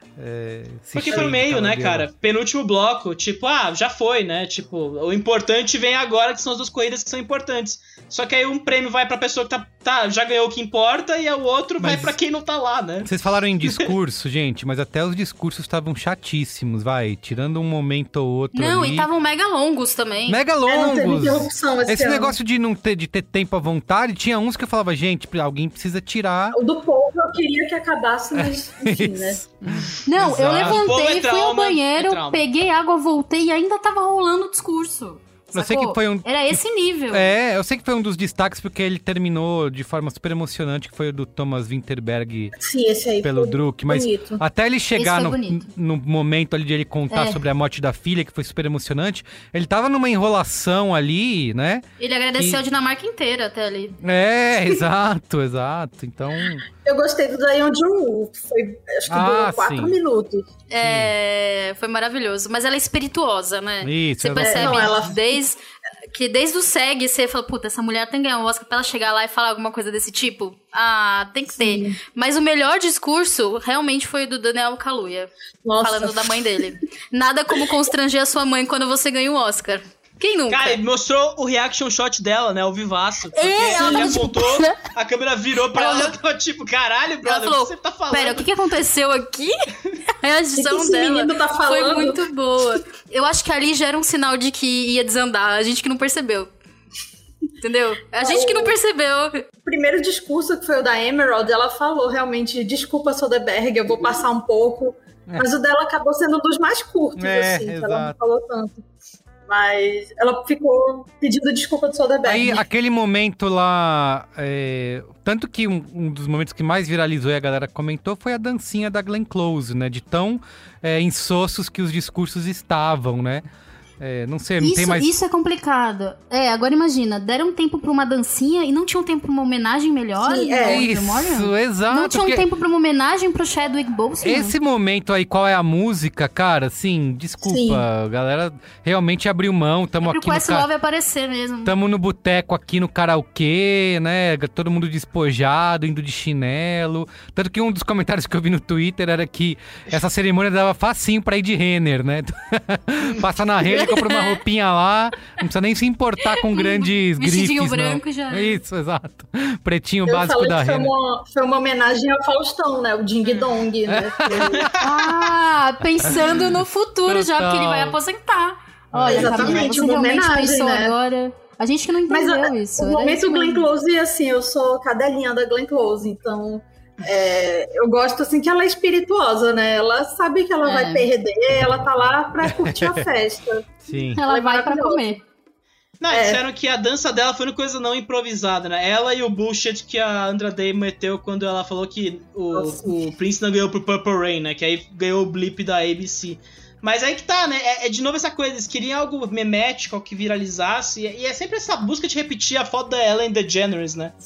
Porque foi no meio, né, cara? Penúltimo bloco, tipo, já foi, né? Tipo, o importante vem agora, que são as duas corridas que são importantes. Só que aí um prêmio vai pra pessoa que já ganhou o que importa, e o outro vai pra quem não tá lá, né? Vocês falaram em discurso, gente, mas até os discursos estavam chatíssimos, tirando um momento ou outro Não, ali. e estavam mega longos também. Mega longos! Não teve interrupção esse ano. Negócio de ter tempo à vontade, tinha uns que eu falava, gente, alguém precisa tirar... O do povo eu queria que acabasse, mas enfim, né? Não, Exato. eu levantei, fui ao banheiro, trauma. peguei água, voltei e ainda tava rolando o discurso. Eu sei que foi Era esse nível. Eu sei que foi um dos destaques, porque ele terminou de forma super emocionante, que foi o do Thomas Vinterberg. Sim, esse aí pelo Druk, mas bonito. até ele chegar no momento ali de ele contar sobre a morte da filha, que foi super emocionante, ele tava numa enrolação ali, né? Ele agradeceu a Dinamarca inteira até ali. Exato. Então... Eu gostei do Dayon Jun-woo, foi, acho que durou 4 minutos. Foi maravilhoso. Mas ela é espirituosa, né? Isso, você percebe desde o SEG, você fala, puta, essa mulher tem que ganhar um Oscar pra ela chegar lá e falar alguma coisa desse tipo. Tem que ter. Mas o melhor discurso realmente foi o do Daniel Kaluuya. Falando da mãe dele. Nada como constranger a sua mãe quando você ganha um Oscar. Quem nunca? Cara, ele mostrou o reaction shot dela, né? O vivaço. Porque ele apontou, a câmera virou pra ela, tava tipo, caralho, brother, ela falou, o que você tá falando? Pera, o que aconteceu aqui? A reação dela foi muito boa. Eu acho que ali já era um sinal de que ia desandar, a gente que não percebeu. Entendeu? A gente que não percebeu. O primeiro discurso, que foi o da Emerald, ela falou realmente, desculpa, Soderbergh, eu vou passar um pouco. Mas o dela acabou sendo um dos mais curtos, assim, que ela não falou tanto. Mas ela ficou pedindo desculpa do Soderbergh. Aí, aquele momento lá... tanto que um dos momentos que mais viralizou e a galera comentou foi a dancinha da Glenn Close, né? De tão insossos que os discursos estavam, né? Não sei, não tem mais... Isso é complicado. Agora imagina, deram tempo pra uma dancinha e não tinham tempo pra uma homenagem melhor? Sim, isso, exato. Não tinham tempo pra uma homenagem pro Chadwick Boseman? Esse momento aí, qual é a música, cara? Assim, desculpa, a galera realmente abriu mão. Tamo aqui pro Questlove aparecer mesmo. Tamo no boteco aqui no karaokê, né? Todo mundo despojado, indo de chinelo. Tanto que um dos comentários que eu vi no Twitter era que essa cerimônia dava facinho pra ir de Renner, né? Passa na Renner, compra uma roupinha lá, não precisa nem se importar com grandes grifes, vestidinho branco já. Isso, exato. Pretinho básico da Renner. Foi uma homenagem ao Faustão, né? O Ding Dong, né? Pensando no futuro já, porque ele vai aposentar. Olha, exatamente, Camila, uma homenagem, né? Agora. A gente que não entendeu isso. O momento Glenn Close, assim, eu sou cadelinha da Glenn Close, então... eu gosto assim que ela é espirituosa, né? Ela sabe que ela vai perder, ela tá lá pra curtir a festa. Sim. Ela vai pra comer. Não, disseram que a dança dela foi uma coisa não improvisada, né? Ela e o bullshit que a Andra Day meteu quando ela falou que o Prince não ganhou pro Purple Rain, né? Que aí ganhou o blip da ABC. Mas aí que tá, né? De novo essa coisa, eles queriam algo memético, que viralizasse. E é sempre essa busca de repetir a foto da Ellen DeGeneres, né?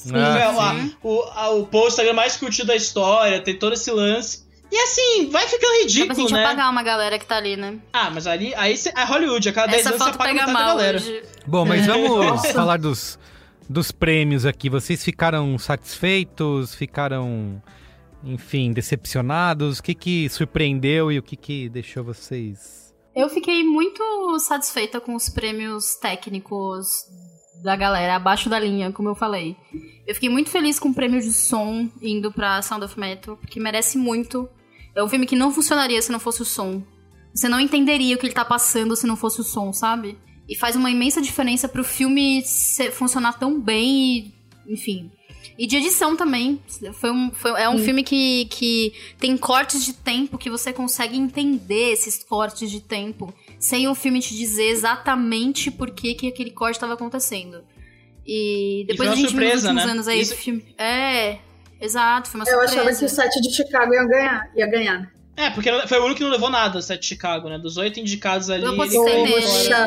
O post mais curtido da história, tem todo esse lance. E assim, vai ficando ridículo, dá pra gente né? apagar uma galera que tá ali, né? Mas aí é Hollywood, a cada 10 anos você apaga metade da galera. Hoje. Bom, mas vamos falar dos prêmios aqui. Vocês ficaram satisfeitos? Ficaram... Enfim, decepcionados? O que surpreendeu e o que deixou vocês? Eu fiquei muito satisfeita com os prêmios técnicos da galera, abaixo da linha, como eu falei. Eu fiquei muito feliz com o prêmio de som indo pra Sound of Metal, porque merece muito. É um filme que não funcionaria se não fosse o som. Você não entenderia o que ele tá passando se não fosse o som, sabe? E faz uma imensa diferença pro filme funcionar tão bem e... Enfim... E de edição também. É um filme que tem cortes de tempo que você consegue entender esses cortes de tempo sem o filme te dizer exatamente por que aquele corte estava acontecendo. E depois a gente viu nos últimos anos aí filme... exato, foi uma surpresa. Eu achava que o set de Chicago ia ganhar. Porque foi o único que não levou nada, o set de Chicago, né? Dos 8 indicados ali... Eu apostei nele.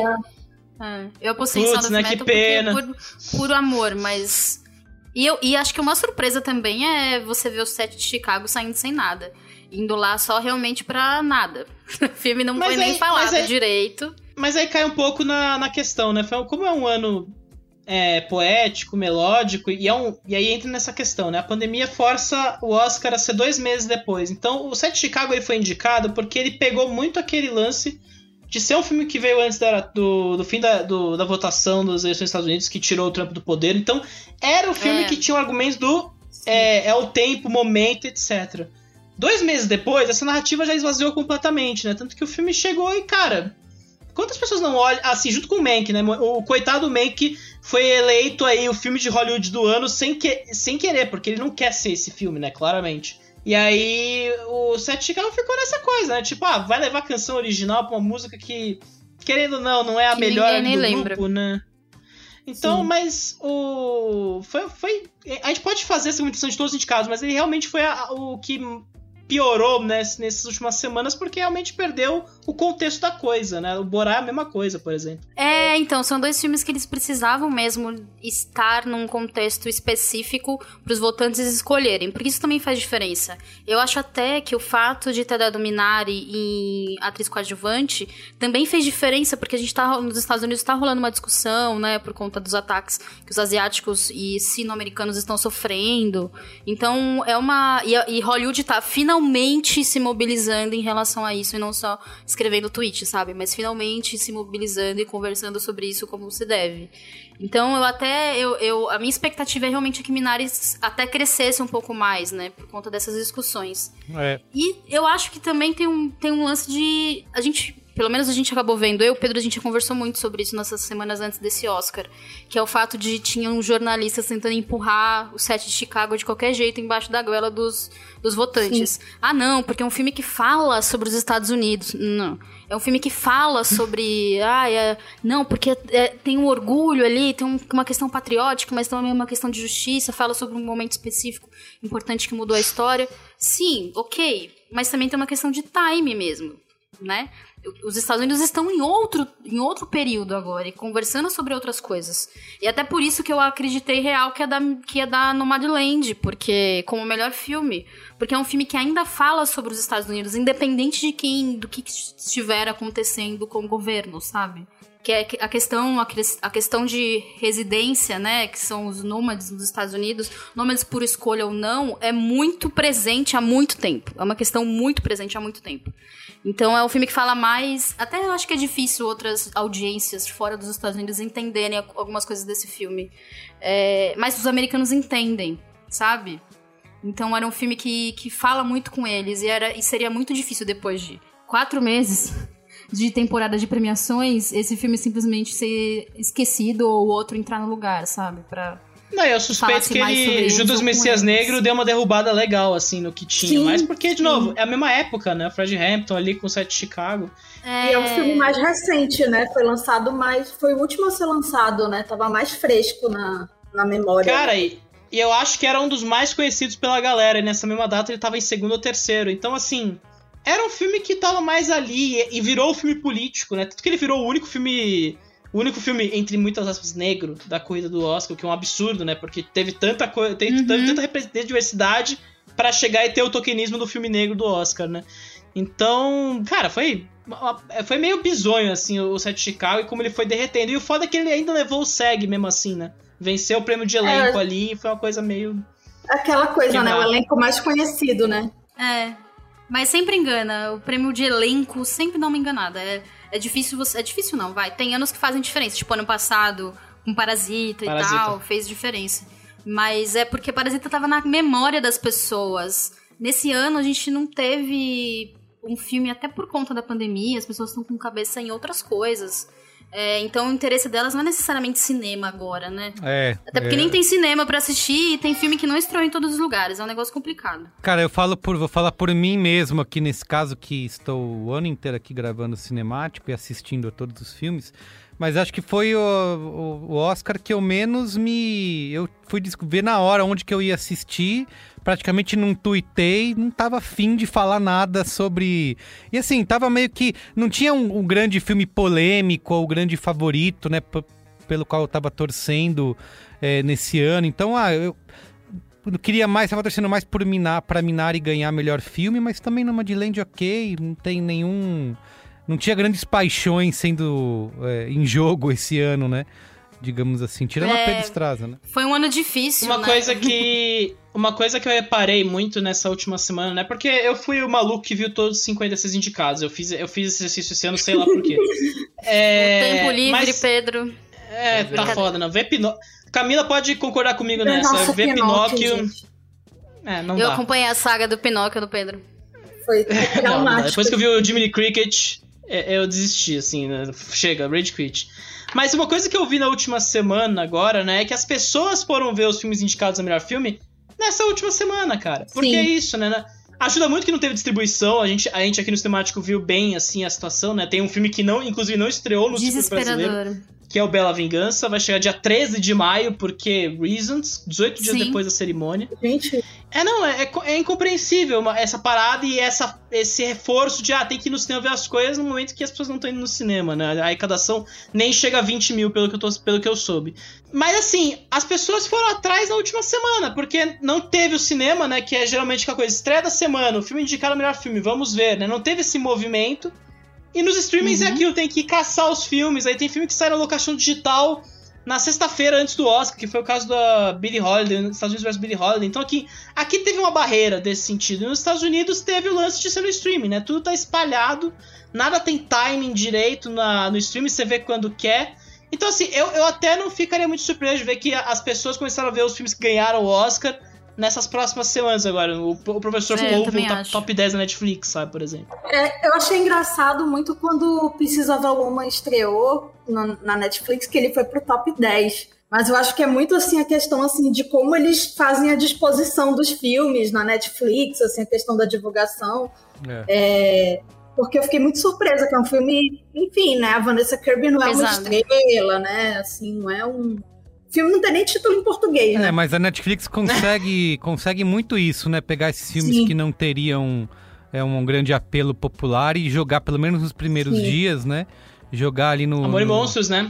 Eu apostei em Sound of Metal que pena. Por puro amor, mas... E acho que uma surpresa também é você ver o set de Chicago saindo sem nada. Indo lá só realmente pra nada. O filme não foi nem falado direito. Mas aí cai um pouco na questão, né? Como é um ano poético, melódico, e aí entra nessa questão, né? A pandemia força o Oscar a ser 2 meses depois. Então, o set de Chicago ele foi indicado porque ele pegou muito aquele lance de ser um filme que veio antes do fim da votação das eleições dos Estados Unidos, que tirou o Trump do poder. Então, era o filme que tinha o argumento do o tempo, o momento, etc. 2 meses depois, essa narrativa já esvaziou completamente, né? Tanto que o filme chegou e, cara... Quantas pessoas não olham... Assim, junto com o Mank, né? O coitado Mank foi eleito aí o filme de Hollywood do ano sem querer, porque ele não quer ser esse filme, né? Claramente. E aí, o set de Chicago ficou nessa coisa, né? Tipo, vai levar a canção original pra uma música que querendo ou não é a que melhor nem do lembra. grupo, né? Então, Sim. mas foi. A gente pode fazer essa comentação de todos os indicados, mas ele realmente foi o que piorou, né, nessas últimas semanas, porque realmente perdeu o contexto da coisa, né? O Borá é a mesma coisa, por exemplo. Então, são dois filmes que eles precisavam mesmo estar num contexto específico para os votantes escolherem, porque isso também faz diferença. Eu acho até que o fato de ter dado Minari em atriz coadjuvante também fez diferença, porque a gente nos Estados Unidos tá rolando uma discussão, né, por conta dos ataques que os asiáticos e sino-americanos estão sofrendo. Então, e Hollywood tá finalmente se mobilizando em relação a isso, e não só escrevendo tweet, sabe? Mas finalmente se mobilizando e conversando sobre isso como se deve. Então, a minha expectativa é realmente que Minari até crescesse um pouco mais, né? Por conta dessas discussões. E eu acho que também tem um lance de... Pelo menos a gente acabou vendo, eu e o Pedro, a gente conversou muito sobre isso nessas semanas antes desse Oscar, que é o fato de tinham jornalistas tentando empurrar o set de Chicago de qualquer jeito embaixo da goela dos votantes. Sim. Ah, não, porque é um filme que fala sobre os Estados Unidos. Não. É um filme que fala sobre... não, porque tem um orgulho ali, tem uma questão patriótica, mas também uma questão de justiça, fala sobre um momento específico importante que mudou a história. Sim, ok, mas também tem uma questão de time mesmo, né? Os Estados Unidos estão em outro período agora, e conversando sobre outras coisas. E até por isso que eu acreditei real que ia dar Nomadland, porque como melhor filme. Porque é um filme que ainda fala sobre os Estados Unidos, independente do que estiver acontecendo com o governo, sabe? Que é a questão de residência, né, que são os nômades nos Estados Unidos, nômades por escolha ou não, é muito presente há muito tempo. É uma questão muito presente há muito tempo. Então é um filme que fala mais... Até eu acho que é difícil outras audiências fora dos Estados Unidos entenderem algumas coisas desse filme. Mas os americanos entendem, sabe? Então era um filme que fala muito com eles, e seria muito difícil depois de 4 meses... de temporada de premiações, esse filme simplesmente ser esquecido ou outro entrar no lugar, sabe? Não, eu suspeito que Judas Messias Negro deu uma derrubada legal, assim, no que tinha. Sim, mas porque, de novo, é a mesma época, né? O Fred Hampton ali com o set de Chicago. E é um filme mais recente, né? Foi o último a ser lançado, né? Tava mais fresco na memória. Cara, e eu acho que era um dos mais conhecidos pela galera. E nessa mesma data ele tava em segundo ou terceiro. Então, assim... Era um filme que tava mais ali e virou um filme político, né? Tanto que ele virou o único filme, entre muitas aspas, negro da corrida do Oscar, que é um absurdo, né? Porque teve tanta coisa, teve tanta diversidade pra chegar e ter o tokenismo do filme negro do Oscar, né? Então, cara, foi meio bizonho, assim, o set de Chicago e como ele foi derretendo. E o foda é que ele ainda levou o SEG mesmo assim, né? Venceu o prêmio de elenco ali e foi uma coisa meio... Aquela coisa, né? O elenco mais conhecido, né? Mas sempre engana. O prêmio de elenco sempre dá uma enganada. É difícil É difícil não, vai. Tem anos que fazem diferença. Tipo, ano passado, com Parasita e tal, fez diferença. Mas é porque Parasita tava na memória das pessoas. Nesse ano, a gente não teve um filme, até por conta da pandemia, as pessoas estão com cabeça em outras coisas. Então o interesse delas não é necessariamente cinema agora, né? Até porque nem tem cinema pra assistir e tem filme que não estreou em todos os lugares. É um negócio complicado. Cara, vou falar por mim mesmo aqui nesse caso, que estou o ano inteiro aqui gravando cinemático e assistindo a todos os filmes. Mas acho que foi o Oscar que eu menos eu fui ver na hora onde que eu ia assistir. Praticamente não tuitei, não tava afim de falar nada sobre... E assim, tava meio que... Não tinha um grande filme polêmico ou grande favorito, né? Pelo qual eu tava torcendo nesse ano. Então, eu queria mais, tava torcendo mais pra Minari ganhar melhor filme, mas também no Nomadland, ok, não tem nenhum... Não tinha grandes paixões sendo em jogo esse ano, né? Digamos assim, tirando a Pedro Estraza, né? Foi um ano difícil, Uma coisa que eu reparei muito nessa última semana, né? Porque eu fui o maluco que viu todos os 56 indicados. Eu fiz esse exercício esse ano, sei lá por quê. Tempo livre, Pedro. Tá foda, não. Camila pode concordar comigo nessa. Ver Pinóquio... não eu dá. acompanhei a saga do Pinóquio do Pedro. Foi traumático. Depois que eu vi o Jiminy Cricket, eu desisti, assim, né? Chega, rage quit. Mas uma coisa que eu vi na última semana agora, né, é que as pessoas foram ver os filmes indicados a melhor filme nessa última semana, cara. Porque é isso, né? Ajuda muito que não teve distribuição, a gente aqui no Cinemático viu bem, assim, a situação, né? Tem um filme que inclusive não estreou no circuito brasileiro, que é o Bela Vingança, vai chegar dia 13 de maio, porque reasons, 18 dias depois da cerimônia. Gente... É incompreensível essa parada e esse reforço de, tem que ir no cinema ver as coisas no momento que as pessoas não estão indo no cinema, né? A arrecadação nem chega a 20 mil, pelo que eu soube. Mas, assim, as pessoas foram atrás na última semana, porque não teve o cinema, né? Que é geralmente a coisa, estreia da semana, o filme indicado o melhor filme, vamos ver, né? Não teve esse movimento. E nos streamings é aquilo, tem que caçar os filmes. Aí tem filme que sai na locação digital na sexta-feira antes do Oscar, que foi o caso da Billie Holiday, nos Estados Unidos vs Billie Holiday. Então aqui teve uma barreira desse sentido. E nos Estados Unidos teve o lance de ser no streaming, né? Tudo tá espalhado, nada tem timing direito no streaming, você vê quando quer. Então, assim, eu até não ficaria muito surpreso de ver que as pessoas começaram a ver os filmes que ganharam o Oscar nessas próximas semanas agora. O Professor Polvo, top 10 da Netflix, sabe, por exemplo. Eu achei engraçado muito quando o Pieces of a Woman estreou na Netflix, que ele foi pro top 10. Mas eu acho que é muito, assim, a questão, assim, de como eles fazem a disposição dos filmes na Netflix, assim, a questão da divulgação. Porque eu fiquei muito surpresa, que é um filme, enfim, né, a Vanessa Kirby não é uma estrela, né, assim, não é um... O filme não tem nem título em português, né? Mas a Netflix consegue muito isso, né? Pegar esses filmes que não teriam um grande apelo popular e jogar, pelo menos nos primeiros dias, né? Jogar ali no... Amor e Monstros, né?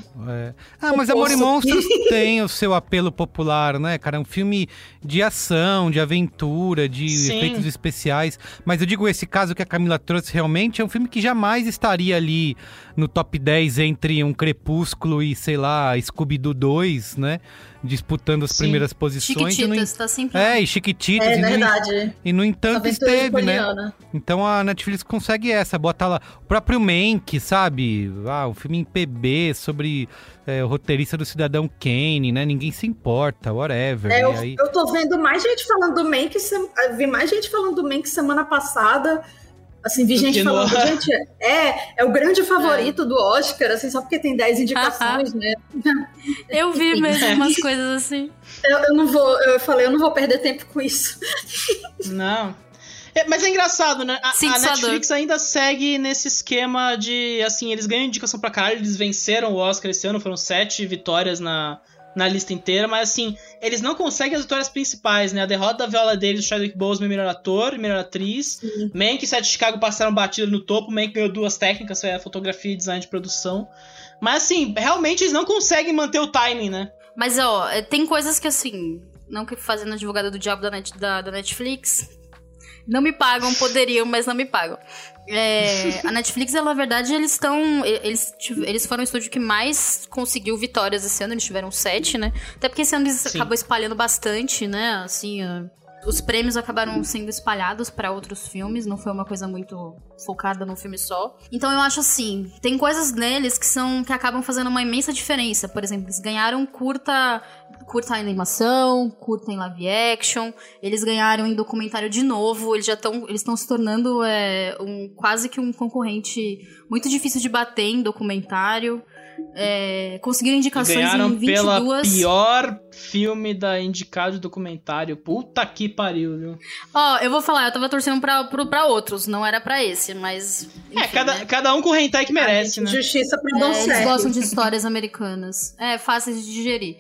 Mas Amor e Monstros tem o seu apelo popular, né, cara? É um filme de ação, de aventura, de efeitos especiais. Mas eu digo, esse caso que a Camila trouxe realmente é um filme que jamais estaria ali no top 10 entre um Crepúsculo e, sei lá, Scooby-Doo 2, né? Disputando as primeiras posições. Chiquititas, tá sempre... e Chiquititas. Verdade. E, no entanto, esteve, né? Então a Netflix consegue bota lá o próprio Mank, sabe? O filme em PB sobre o roteirista do Cidadão Kane, né? Ninguém se importa, whatever. Eu tô vendo mais gente falando do Mank, vi mais gente falando do Mank semana passada. Assim, vi gente falando, gente, é o grande favorito do Oscar, assim, só porque tem 10 indicações, né? Eu vi mesmo umas coisas assim. Eu não vou perder tempo com isso. Não. Mas é engraçado, né? A Netflix ainda segue nesse esquema de, assim, eles ganham indicação pra caralho, eles venceram o Oscar esse ano, foram 7 vitórias na lista inteira, mas assim, eles não conseguem as vitórias principais, né? A derrota da Viola Davis, Chadwick Boseman, melhor ator e melhor atriz. Mank e Sete de Chicago passaram batido no topo. Mank ganhou 2 técnicas, foi a fotografia e design de produção. Mas assim, realmente eles não conseguem manter o timing, né? Mas tem coisas que assim, não que fazendo a advogada do diabo da Netflix, não me pagam, poderiam, mas não me pagam. A Netflix, na verdade, eles foram o estúdio que mais conseguiu vitórias esse ano. Eles tiveram 7, né? Até porque esse ano eles acabou espalhando bastante, né? Assim, os prêmios acabaram sendo espalhados pra outros filmes. Não foi uma coisa muito focada num filme só. Então eu acho assim, tem coisas neles que acabam fazendo uma imensa diferença. Por exemplo, eles ganharam curta em animação, curta em live action, eles ganharam em documentário de novo, eles estão se tornando quase que um concorrente muito difícil de bater em documentário. Conseguiram indicações ganharam em 22... pela pior filme da indicado de documentário. Puta que pariu, viu? Eu vou falar, eu tava torcendo pra outros, não era pra esse, mas... Enfim, cada um com o hentai que merece, né? Justiça pra não ser. Eles gostam de histórias americanas. Fáceis de digerir.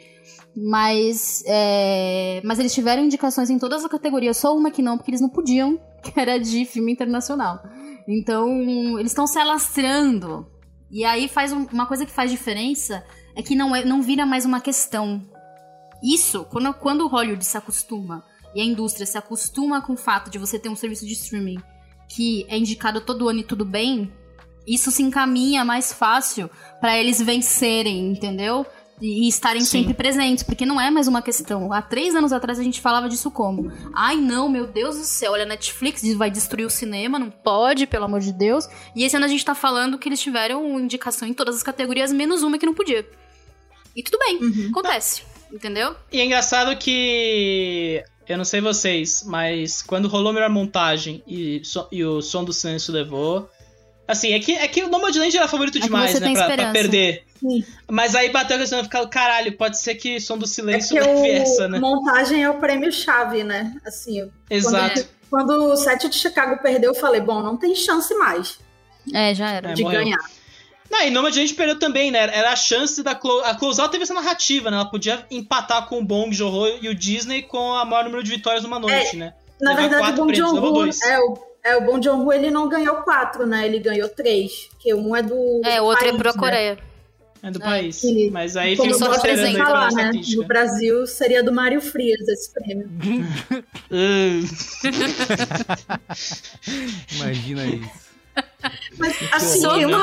Mas eles tiveram indicações em todas as categorias, só uma que não, porque eles não podiam, que era de filme internacional. Então, eles estão se alastrando. E aí uma coisa que faz diferença é que não vira mais uma questão. Isso, quando o Hollywood se acostuma e a indústria se acostuma com o fato de você ter um serviço de streaming que é indicado todo ano e tudo bem, isso se encaminha mais fácil pra eles vencerem, entendeu? E estarem sempre presentes, porque não é mais uma questão. Há 3 anos atrás a gente falava disso como: ai não, meu Deus do céu, olha, a Netflix vai destruir o cinema, não pode, pelo amor de Deus. E esse ano a gente tá falando que eles tiveram indicação em todas as categorias, menos uma que não podia. E tudo bem, acontece, entendeu? E é engraçado que, eu não sei vocês, mas quando rolou a melhor montagem e o Som do Silêncio levou... Assim, é que o Nomadland era favorito demais, né, pra perder. Sim. Mas aí bateu a questão e ficou, caralho, pode ser que Som do Silêncio leve essa, né? Montagem é o prêmio-chave, né? Assim, exato. quando o 7 de Chicago perdeu, eu falei, bom, não tem chance mais. Já era. De ganhar. Não, e Nomadland perdeu também, né? Era a chance da a Close Out teve essa narrativa, né? Ela podia empatar com o Bong Joon-ho e o Disney com a maior número de vitórias numa noite, né? Na verdade, o Bong Joon-ho, o Bong Joon-ho, ele não ganhou 4, né? Ele ganhou 3, que um é do o outro país, é pra né? Coreia. É do país. Mas aí como fica só esperando aí falar, né? estatística. No Brasil seria do Mário Frias esse prêmio. Imagina isso. Mas, assim,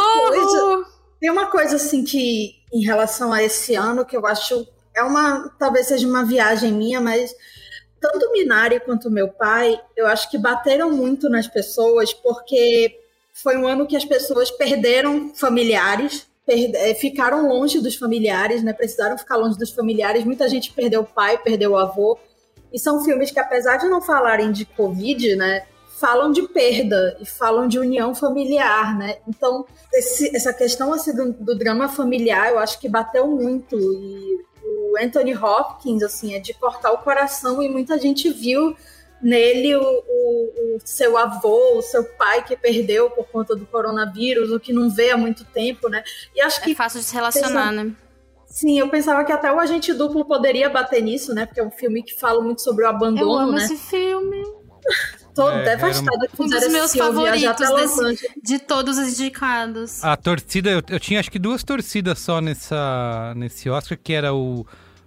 tem uma coisa assim que, em relação a esse ano, que eu acho, talvez seja uma viagem minha, mas tanto o Minari quanto o meu pai, eu acho que bateram muito nas pessoas, porque foi um ano que as pessoas perderam familiares, ficaram longe dos familiares, né? Precisaram ficar longe dos familiares, muita gente perdeu o pai, perdeu o avô, e são filmes que, apesar de não falarem de Covid, né, falam de perda e falam de união familiar, né? Então, essa questão assim, do drama familiar, eu acho que bateu muito. E o Anthony Hopkins, assim, é de cortar o coração, e muita gente viu nele o seu avô, o seu pai que perdeu por conta do coronavírus, o que não vê há muito tempo, né? E acho que fácil de se relacionar, né? Sim, eu pensava que até o Agente Duplo poderia bater nisso, né? Porque é um filme que fala muito sobre o abandono, eu amo né? esse filme. Tô devastada que um dos meus favoritos de todos os indicados. A torcida, eu tinha acho que 2 torcidas só nesse Oscar, que era o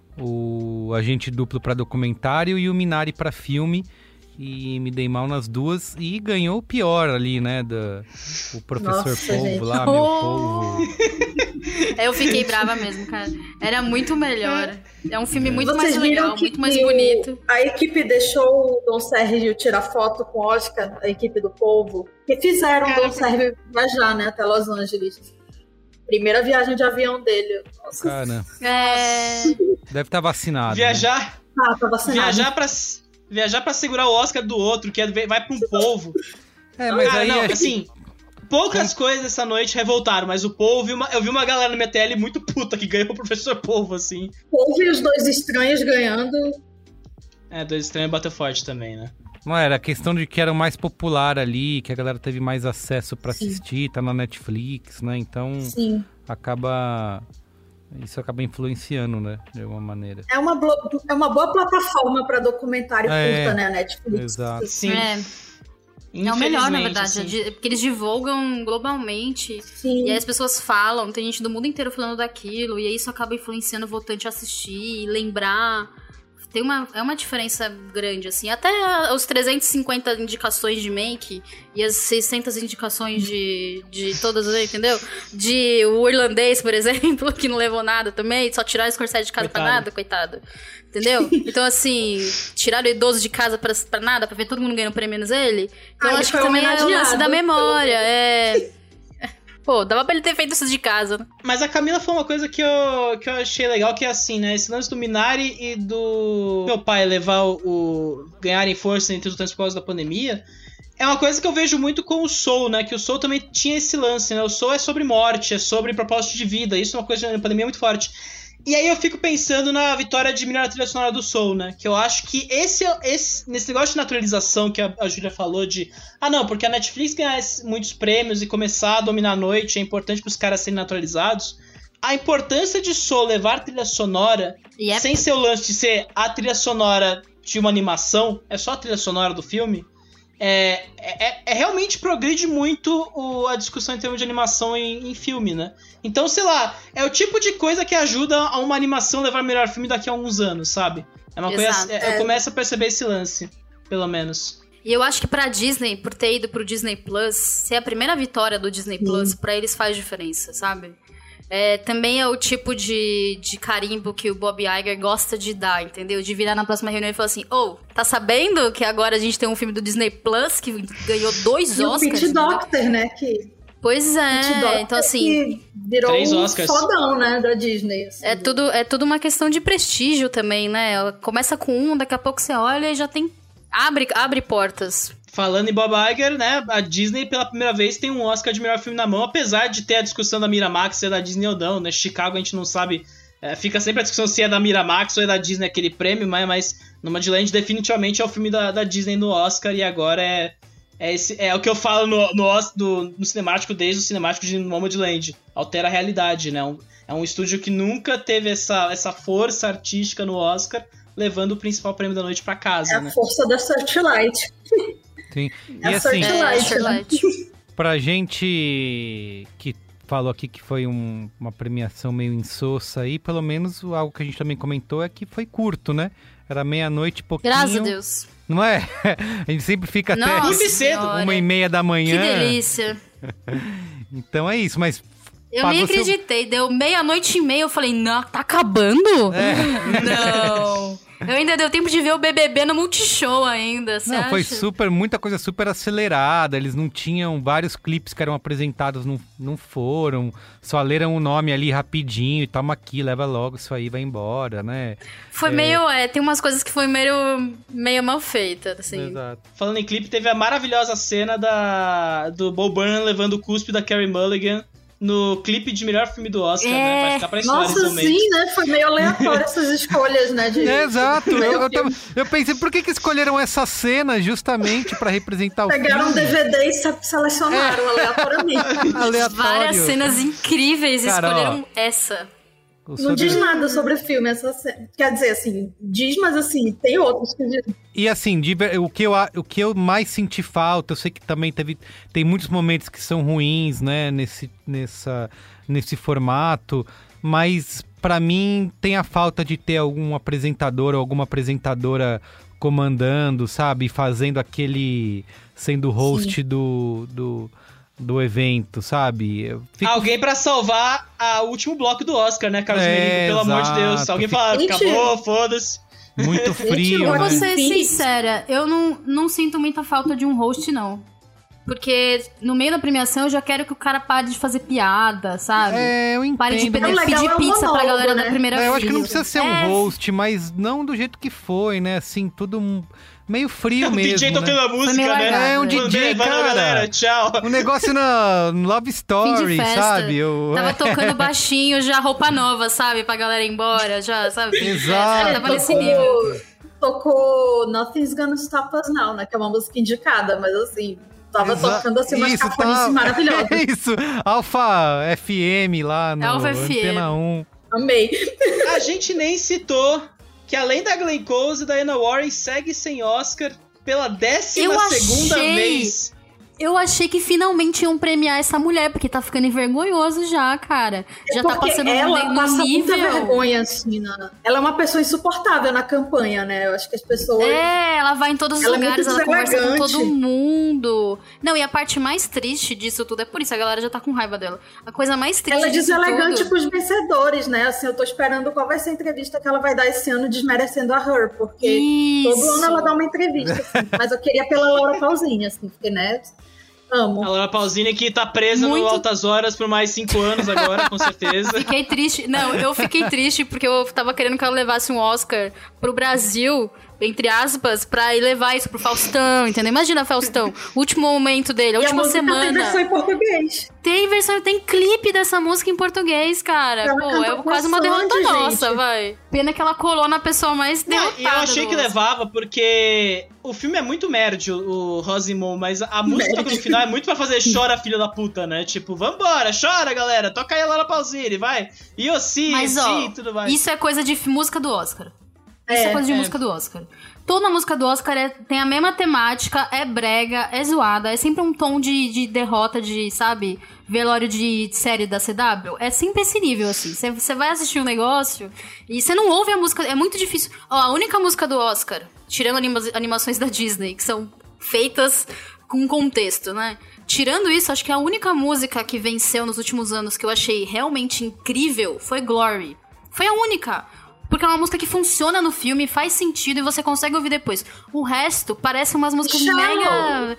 Agente Duplo para documentário e o Minari para filme. E me dei mal nas duas. E ganhou o pior ali, né? O Professor Polvo lá, meu polvo. Eu fiquei brava mesmo, cara. Era muito melhor. É um filme muito Vocês mais legal, que muito mais bonito. A equipe deixou o Dom Sérgio tirar foto com o Oscar, a equipe do Polvo, que fizeram o Dom Sérgio viajar, né, até Los Angeles. Primeira viagem de avião dele. Nossa. Cara. Deve estar vacinado. Viajar. Né? Tá vacinado. Viajar pra segurar o Oscar do outro, que vai pra um polvo. Mas aí... Não, assim... Poucas coisas essa noite revoltaram, mas o Polvo, eu vi uma galera no minha TL muito puta que ganhou o Professor Polvo, assim. Polvo e os Dois Estranhos ganhando. Dois Estranhos bateu forte também, né? Não, era a questão de que era o mais popular ali, que a galera teve mais acesso pra assistir, tá na Netflix, né? Então, isso acaba influenciando, né? De alguma maneira. É uma boa plataforma pra documentário curta, né? A Netflix. Exato. Sim. É o melhor, na verdade, porque eles divulgam globalmente. Sim. E aí as pessoas falam, tem gente do mundo inteiro falando daquilo, e aí isso acaba influenciando o votante a assistir, lembrar. É uma diferença grande, assim. Até os 350 indicações de Make e as 600 indicações de todas, entendeu? De O Irlandês, por exemplo, que não levou nada também, só tiraram o Scorsese de casa pra nada, coitado. Entendeu? Então, assim, tiraram o idoso de casa pra nada, pra ver todo mundo ganhando prêmio menos ele. Então, eu acho que também é o lance da memória. Pô, dava pra ele ter feito isso de casa, né? Mas a Camila foi uma coisa que eu achei legal, que é assim, né? Esse lance do Minari e do meu pai levar ganharem força entre os por causa da pandemia. É uma coisa que eu vejo muito com o Soul, né? Que o Soul também tinha esse lance, né? O Soul é sobre morte, é sobre propósito de vida. Isso é uma coisa na pandemia muito forte. E aí eu fico pensando na vitória de melhor trilha sonora do Soul, né? Que eu acho que nesse negócio de naturalização que a Júlia falou de... não, porque a Netflix ganhar muitos prêmios e começar a dominar a noite é importante para os caras serem naturalizados. A importância de Soul levar trilha sonora, sem ser o lance de ser a trilha sonora de uma animação, é só a trilha sonora do filme... realmente progride muito a discussão em termos de animação em filme, né? Então, sei lá, é o tipo de coisa que ajuda a uma animação a levar o melhor filme daqui a alguns anos, sabe? É uma coisa. Eu começo a perceber esse lance, pelo menos. E eu acho que pra Disney, por ter ido pro Disney Plus, ser a primeira vitória do Disney Plus, pra eles faz diferença, sabe? Também é o tipo de carimbo que o Bob Iger gosta de dar, entendeu? De virar na próxima reunião e falar assim, tá sabendo que agora a gente tem um filme do Disney Plus que ganhou 2 Oscars? E o Pete Docter, né? Pois é, então assim... Virou 3 um Oscars. fodão, né, da Disney. Assim. É tudo uma questão de prestígio também, né? Começa com daqui a pouco você olha e já tem... Abre portas. Falando em Bob Iger, né, a Disney pela primeira vez tem um Oscar de melhor filme na mão, apesar de ter a discussão da Miramax se é da Disney ou não, né? Chicago a gente não sabe, fica sempre a discussão se é da Miramax ou é da Disney aquele prêmio, mas Nomadland definitivamente é o filme da Disney no Oscar, e agora é o que eu falo no cinemático desde o cinemático de Nomadland. Altera a realidade, né? É um estúdio que nunca teve essa força artística no Oscar, levando o principal prêmio da noite pra casa, né? A força da Searchlight. Sim. É a Searchlight. Pra gente que falou aqui que foi uma premiação meio insossa aí, pelo menos algo que a gente também comentou é que foi curto, né? Era meia-noite e pouquinho. Graças a Deus. Não é? A gente sempre fica até muito cedo, 1h30 da manhã. Que delícia. Então é isso, mas... Eu nem acreditei, deu 00:30, eu falei, não, tá acabando? Não. Eu ainda deu tempo de ver o BBB no Multishow ainda, você acha? Foi muita coisa super acelerada, eles não tinham, vários clipes que eram apresentados não foram, só leram o nome ali rapidinho e toma aqui, leva logo isso aí, vai embora, né? Foi meio, tem umas coisas que foi meio mal feita, assim. Exato. Falando em clipe, teve a maravilhosa cena do Bo Burnham levando o cuspe da Carey Mulligan no clipe de melhor filme do Oscar, né? Vai ficar pra história esse momento. Sim, né? Foi meio aleatório essas escolhas, né? Exato. Eu pensei, por que escolheram essa cena justamente pra representar o filme? Pegaram um DVD e selecionaram aleatoriamente. Várias cenas incríveis, escolheram essa. Não diz nada sobre o filme, essa cena. Quer dizer, assim, diz, mas assim, tem outros que dizem. E assim, o que eu mais senti falta, eu sei que também tem muitos momentos que são ruins, né, nesse formato, mas pra mim tem a falta de ter algum apresentador ou alguma apresentadora comandando, sabe, fazendo sendo host do evento, sabe? Alguém pra salvar o último bloco do Oscar, né, Carlos Merigo? Pelo amor de Deus. Alguém fala, acabou, foda-se. Muito frio, Eu né? vou ser sincera, eu não sinto muita falta de um host, não. Porque no meio da premiação eu já quero que o cara pare de fazer piada, sabe? Eu entendo. Pare de pedir pizza pra galera da primeira fila. Eu acho que não precisa ser um host, mas não do jeito que foi, né? Assim, tudo meio frio mesmo. O DJ tocando a música, né? É um DJ, cara. Galera, tchau. Um negócio na Love Story, sabe? Tava tocando baixinho, já roupa nova, sabe? Pra galera ir embora, já, sabe? Exato. Tava nesse nível. Tocou Nothing's Gonna Stop Us Now, né? Que é uma música indicada, mas assim... Tava tocando assim umas cafonices maravilhosas. Isso, Alfa FM lá no Antena 1. Amei. A gente nem citou que além da Glenn Close e da Anna Warren, segue sem Oscar pela 12ª vez. Eu achei que finalmente iam premiar essa mulher, porque tá ficando envergonhoso já, cara. Já tá passando no nível. Muita vergonha, assim, ela é uma pessoa insuportável na campanha, né? Eu acho que as pessoas... ela vai em todos os lugares, ela conversa com todo mundo. Não, e a parte mais triste disso tudo, é por isso, a galera já tá com raiva dela. A coisa mais triste ela é deselegante com os vencedores, né? Assim, eu tô esperando qual vai ser a entrevista que ela vai dar esse ano desmerecendo a Her, porque todo ano ela dá uma entrevista, assim. Mas eu queria pela Laura Pausini, assim, porque, né... Amo. A Laura Pausini que tá presa no Altas Horas por mais 5 anos agora, com certeza. Fiquei triste. Não, eu fiquei triste porque eu tava querendo que ela levasse um Oscar pro Brasil, entre aspas, pra ir levar isso pro Faustão, entendeu? Imagina, Faustão, último momento dele, a última semana. Tem versão em português. Tem clipe dessa música em português, cara. É quase uma derrota nossa, vai. Pena que ela colou na pessoa mais derrotada. Eu achei que levava porque o filme é muito nerd, o Rosimon, mas a música no final é muito pra fazer chora, filho da puta, né? Tipo, vambora, chora, galera, toca aí a Laura Pausini, vai. E eu sim, tudo mais. Isso é coisa de música do Oscar. Isso é coisa de música do Oscar. Toda música do Oscar tem a mesma temática, é brega, é zoada, é sempre um tom de derrota, de, sabe, velório de série da CW. É sempre esse nível, assim. Você vai assistir um negócio e você não ouve a música, é muito difícil. A única música do Oscar, tirando animações da Disney, que são feitas com contexto, né? Tirando isso, acho que a única música que venceu nos últimos anos que eu achei realmente incrível foi Glory. Foi a única. Porque é uma música que funciona no filme, faz sentido e você consegue ouvir depois. O resto parece umas músicas mega...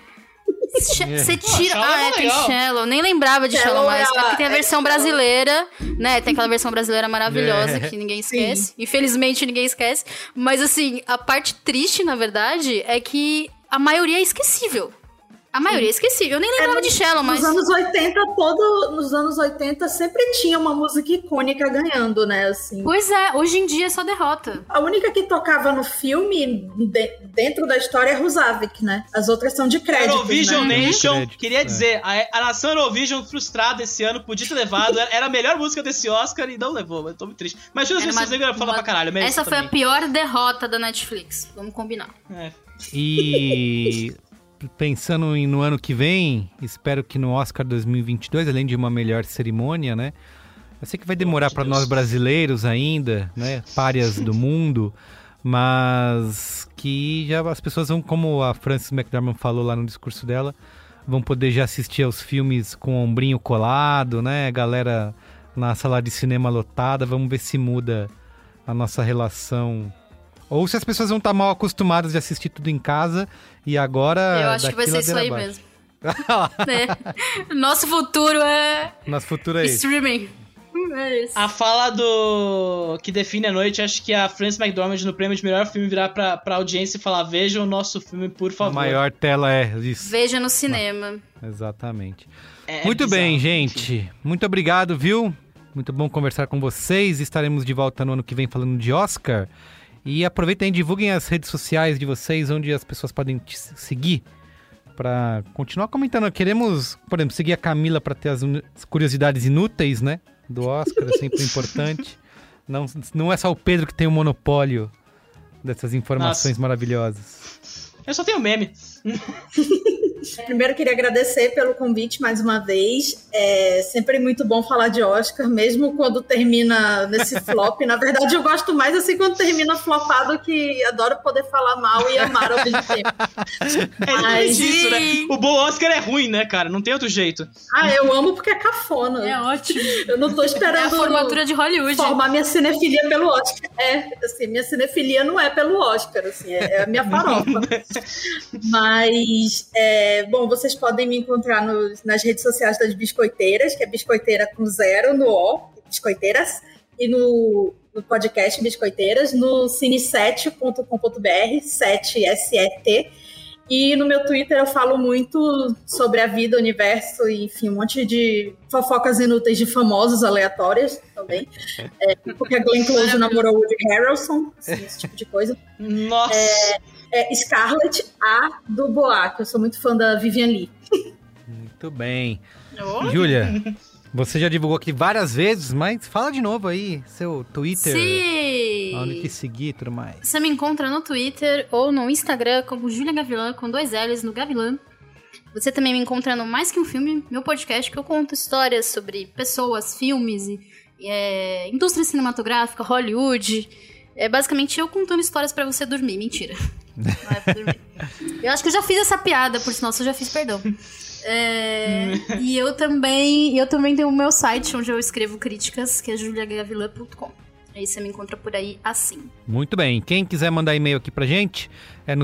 Você tira... tem Shallow. Nem lembrava de Shallow mais. Porque tem a versão brasileira, né? Tem aquela versão brasileira maravilhosa que ninguém esquece. Sim. Infelizmente, ninguém esquece. Mas, assim, a parte triste, na verdade, é que a maioria é esquecível. A maioria esqueci. Eu nem lembrava de Shallow, mas... Nos anos 80 sempre tinha uma música icônica ganhando, né? Assim. Pois é, hoje em dia é só derrota. A única que tocava no filme, dentro da história, é Rusavik, né? As outras são de crédito. Eurovision né? Nation, queria dizer, a nação Eurovision frustrada esse ano podia ter levado. Era a melhor música desse Oscar e não levou. Eu tô muito triste. Mas Judas Vezes Negra fala pra caralho. Essa foi a pior derrota da Netflix. Vamos combinar. E... pensando no ano que vem, espero que no Oscar 2022, além de uma melhor cerimônia, né? Eu sei que vai demorar para nós brasileiros ainda, né? Párias do mundo, mas que já as pessoas vão, como a Frances McDormand falou lá no discurso dela, vão poder já assistir aos filmes com o ombrinho colado, né? Galera na sala de cinema lotada, vamos ver se muda a nossa relação. Ou se as pessoas vão estar mal acostumadas de assistir tudo em casa e agora... Eu acho que vai ser isso aí mesmo. Nosso futuro é streaming. É isso. A fala que define a noite, acho que a Frances McDormand no prêmio de melhor filme virar pra audiência e falar: vejam o nosso filme, por favor. A maior tela é isso. Veja no cinema. Exatamente. Muito bizarro, bem, gente. Enfim. Muito obrigado, viu? Muito bom conversar com vocês. Estaremos de volta no ano que vem falando de Oscar. E aproveitem e divulguem as redes sociais de vocês, onde as pessoas podem te seguir para continuar comentando. Queremos, por exemplo, seguir a Camila para ter as curiosidades inúteis, né? Do Oscar, é sempre importante. Não é só o Pedro que tem o monopólio dessas informações maravilhosas. Eu só tenho meme. Primeiro, queria agradecer pelo convite mais uma vez. É sempre muito bom falar de Oscar, mesmo quando termina nesse flop. Na verdade, eu gosto mais assim quando termina flopado, que adoro poder falar mal e amar ao mesmo tempo. Mas isso, né? O bom Oscar é ruim, né, cara? Não tem outro jeito. Eu amo porque é cafona. É ótimo. Eu não tô esperando... É a formatura de Hollywood. Formar minha cinefilia pelo Oscar. Assim, minha cinefilia não é pelo Oscar, assim, é a minha farofa. Mas... bom, vocês podem me encontrar nas redes sociais das Biscoiteiras, que é Biscoiteira com 0 no O, Biscoiteiras, e no podcast Biscoiteiras, no cine7.com.br, 7SET, e no meu Twitter eu falo muito sobre a vida, o universo, e enfim, um monte de fofocas inúteis de famosos aleatórias também, porque a Glenn Close namorou o Woody Harrelson, assim, esse tipo de coisa. Nossa! Scarlett A. Dubois, que eu sou muito fã da Vivian Lee. Muito bem. Júlia, você já divulgou aqui várias vezes, mas fala de novo aí, seu Twitter. Sim! Onde que seguir e tudo mais. Você me encontra no Twitter ou no Instagram como Júlia Gavilã, com 2 L's no Gavilã. Você também me encontra no Mais Que Um Filme, meu podcast, que eu conto histórias sobre pessoas, filmes, indústria cinematográfica, Hollywood. É basicamente eu contando histórias pra você dormir. Mentira. Não é pra dormir. Eu acho que eu já fiz essa piada, por sinal, eu já fiz, perdão. E eu também tenho o meu site onde eu escrevo críticas, que é juliagavilã.com. Aí você me encontra por aí assim. Muito bem. Quem quiser mandar e-mail aqui pra gente é no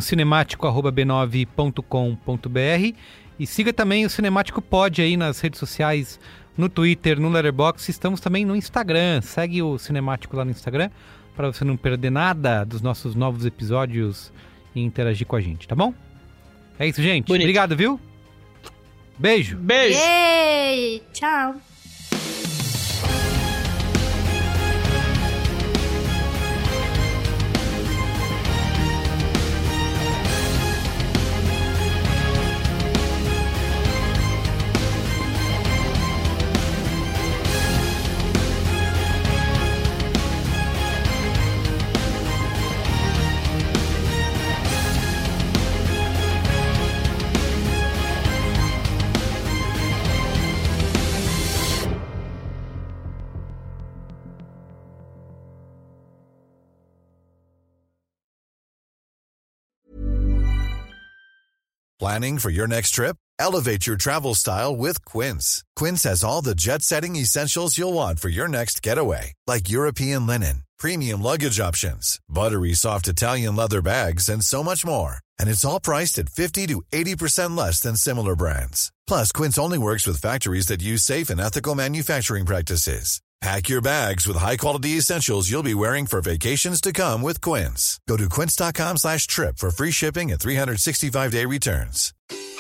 cinemático@b9.com.br e siga também o Cinemático Pod aí nas redes sociais, no Twitter, no Letterboxd. Estamos também no Instagram. Segue o Cinemático lá no Instagram para você não perder nada dos nossos novos episódios e interagir com a gente, tá bom? É isso, gente. Bonito. Obrigado, viu? Beijo. Beijo. Yay! Tchau. Planning for your next trip? Elevate your travel style with Quince. Quince has all the jet-setting essentials you'll want for your next getaway, like European linen, premium luggage options, buttery soft Italian leather bags, and so much more. And it's all priced at 50 to 80% less than similar brands. Plus, Quince only works with factories that use safe and ethical manufacturing practices. Pack your bags with high-quality essentials you'll be wearing for vacations to come with Quince. Go to quince.com/trip for free shipping and 365-day returns.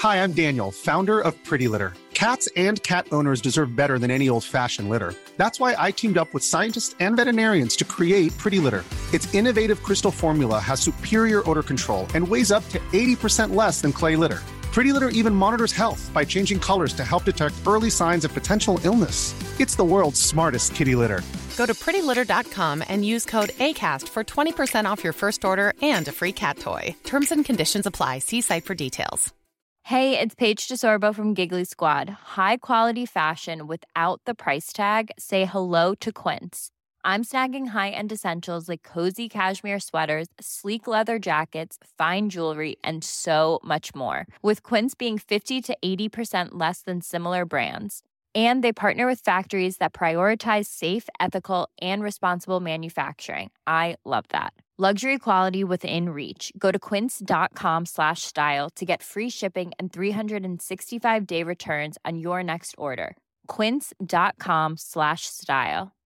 Hi, I'm Daniel, founder of Pretty Litter. Cats and cat owners deserve better than any old-fashioned litter. That's why I teamed up with scientists and veterinarians to create Pretty Litter. Its innovative crystal formula has superior odor control and weighs up to 80% less than clay litter. Pretty Litter even monitors health by changing colors to help detect early signs of potential illness. It's the world's smartest kitty litter. Go to prettylitter.com and use code ACAST for 20% off your first order and a free cat toy. Terms and conditions apply. See site for details. Hey, it's Paige DeSorbo from Giggly Squad. High quality fashion without the price tag. Say hello to Quince. I'm snagging high-end essentials like cozy cashmere sweaters, sleek leather jackets, fine jewelry, and so much more. With Quince being 50 to 80% less than similar brands. And they partner with factories that prioritize safe, ethical, and responsible manufacturing. I love that. Luxury quality within reach. Go to quince.com/style to get free shipping and 365-day returns on your next order. Quince.com/style.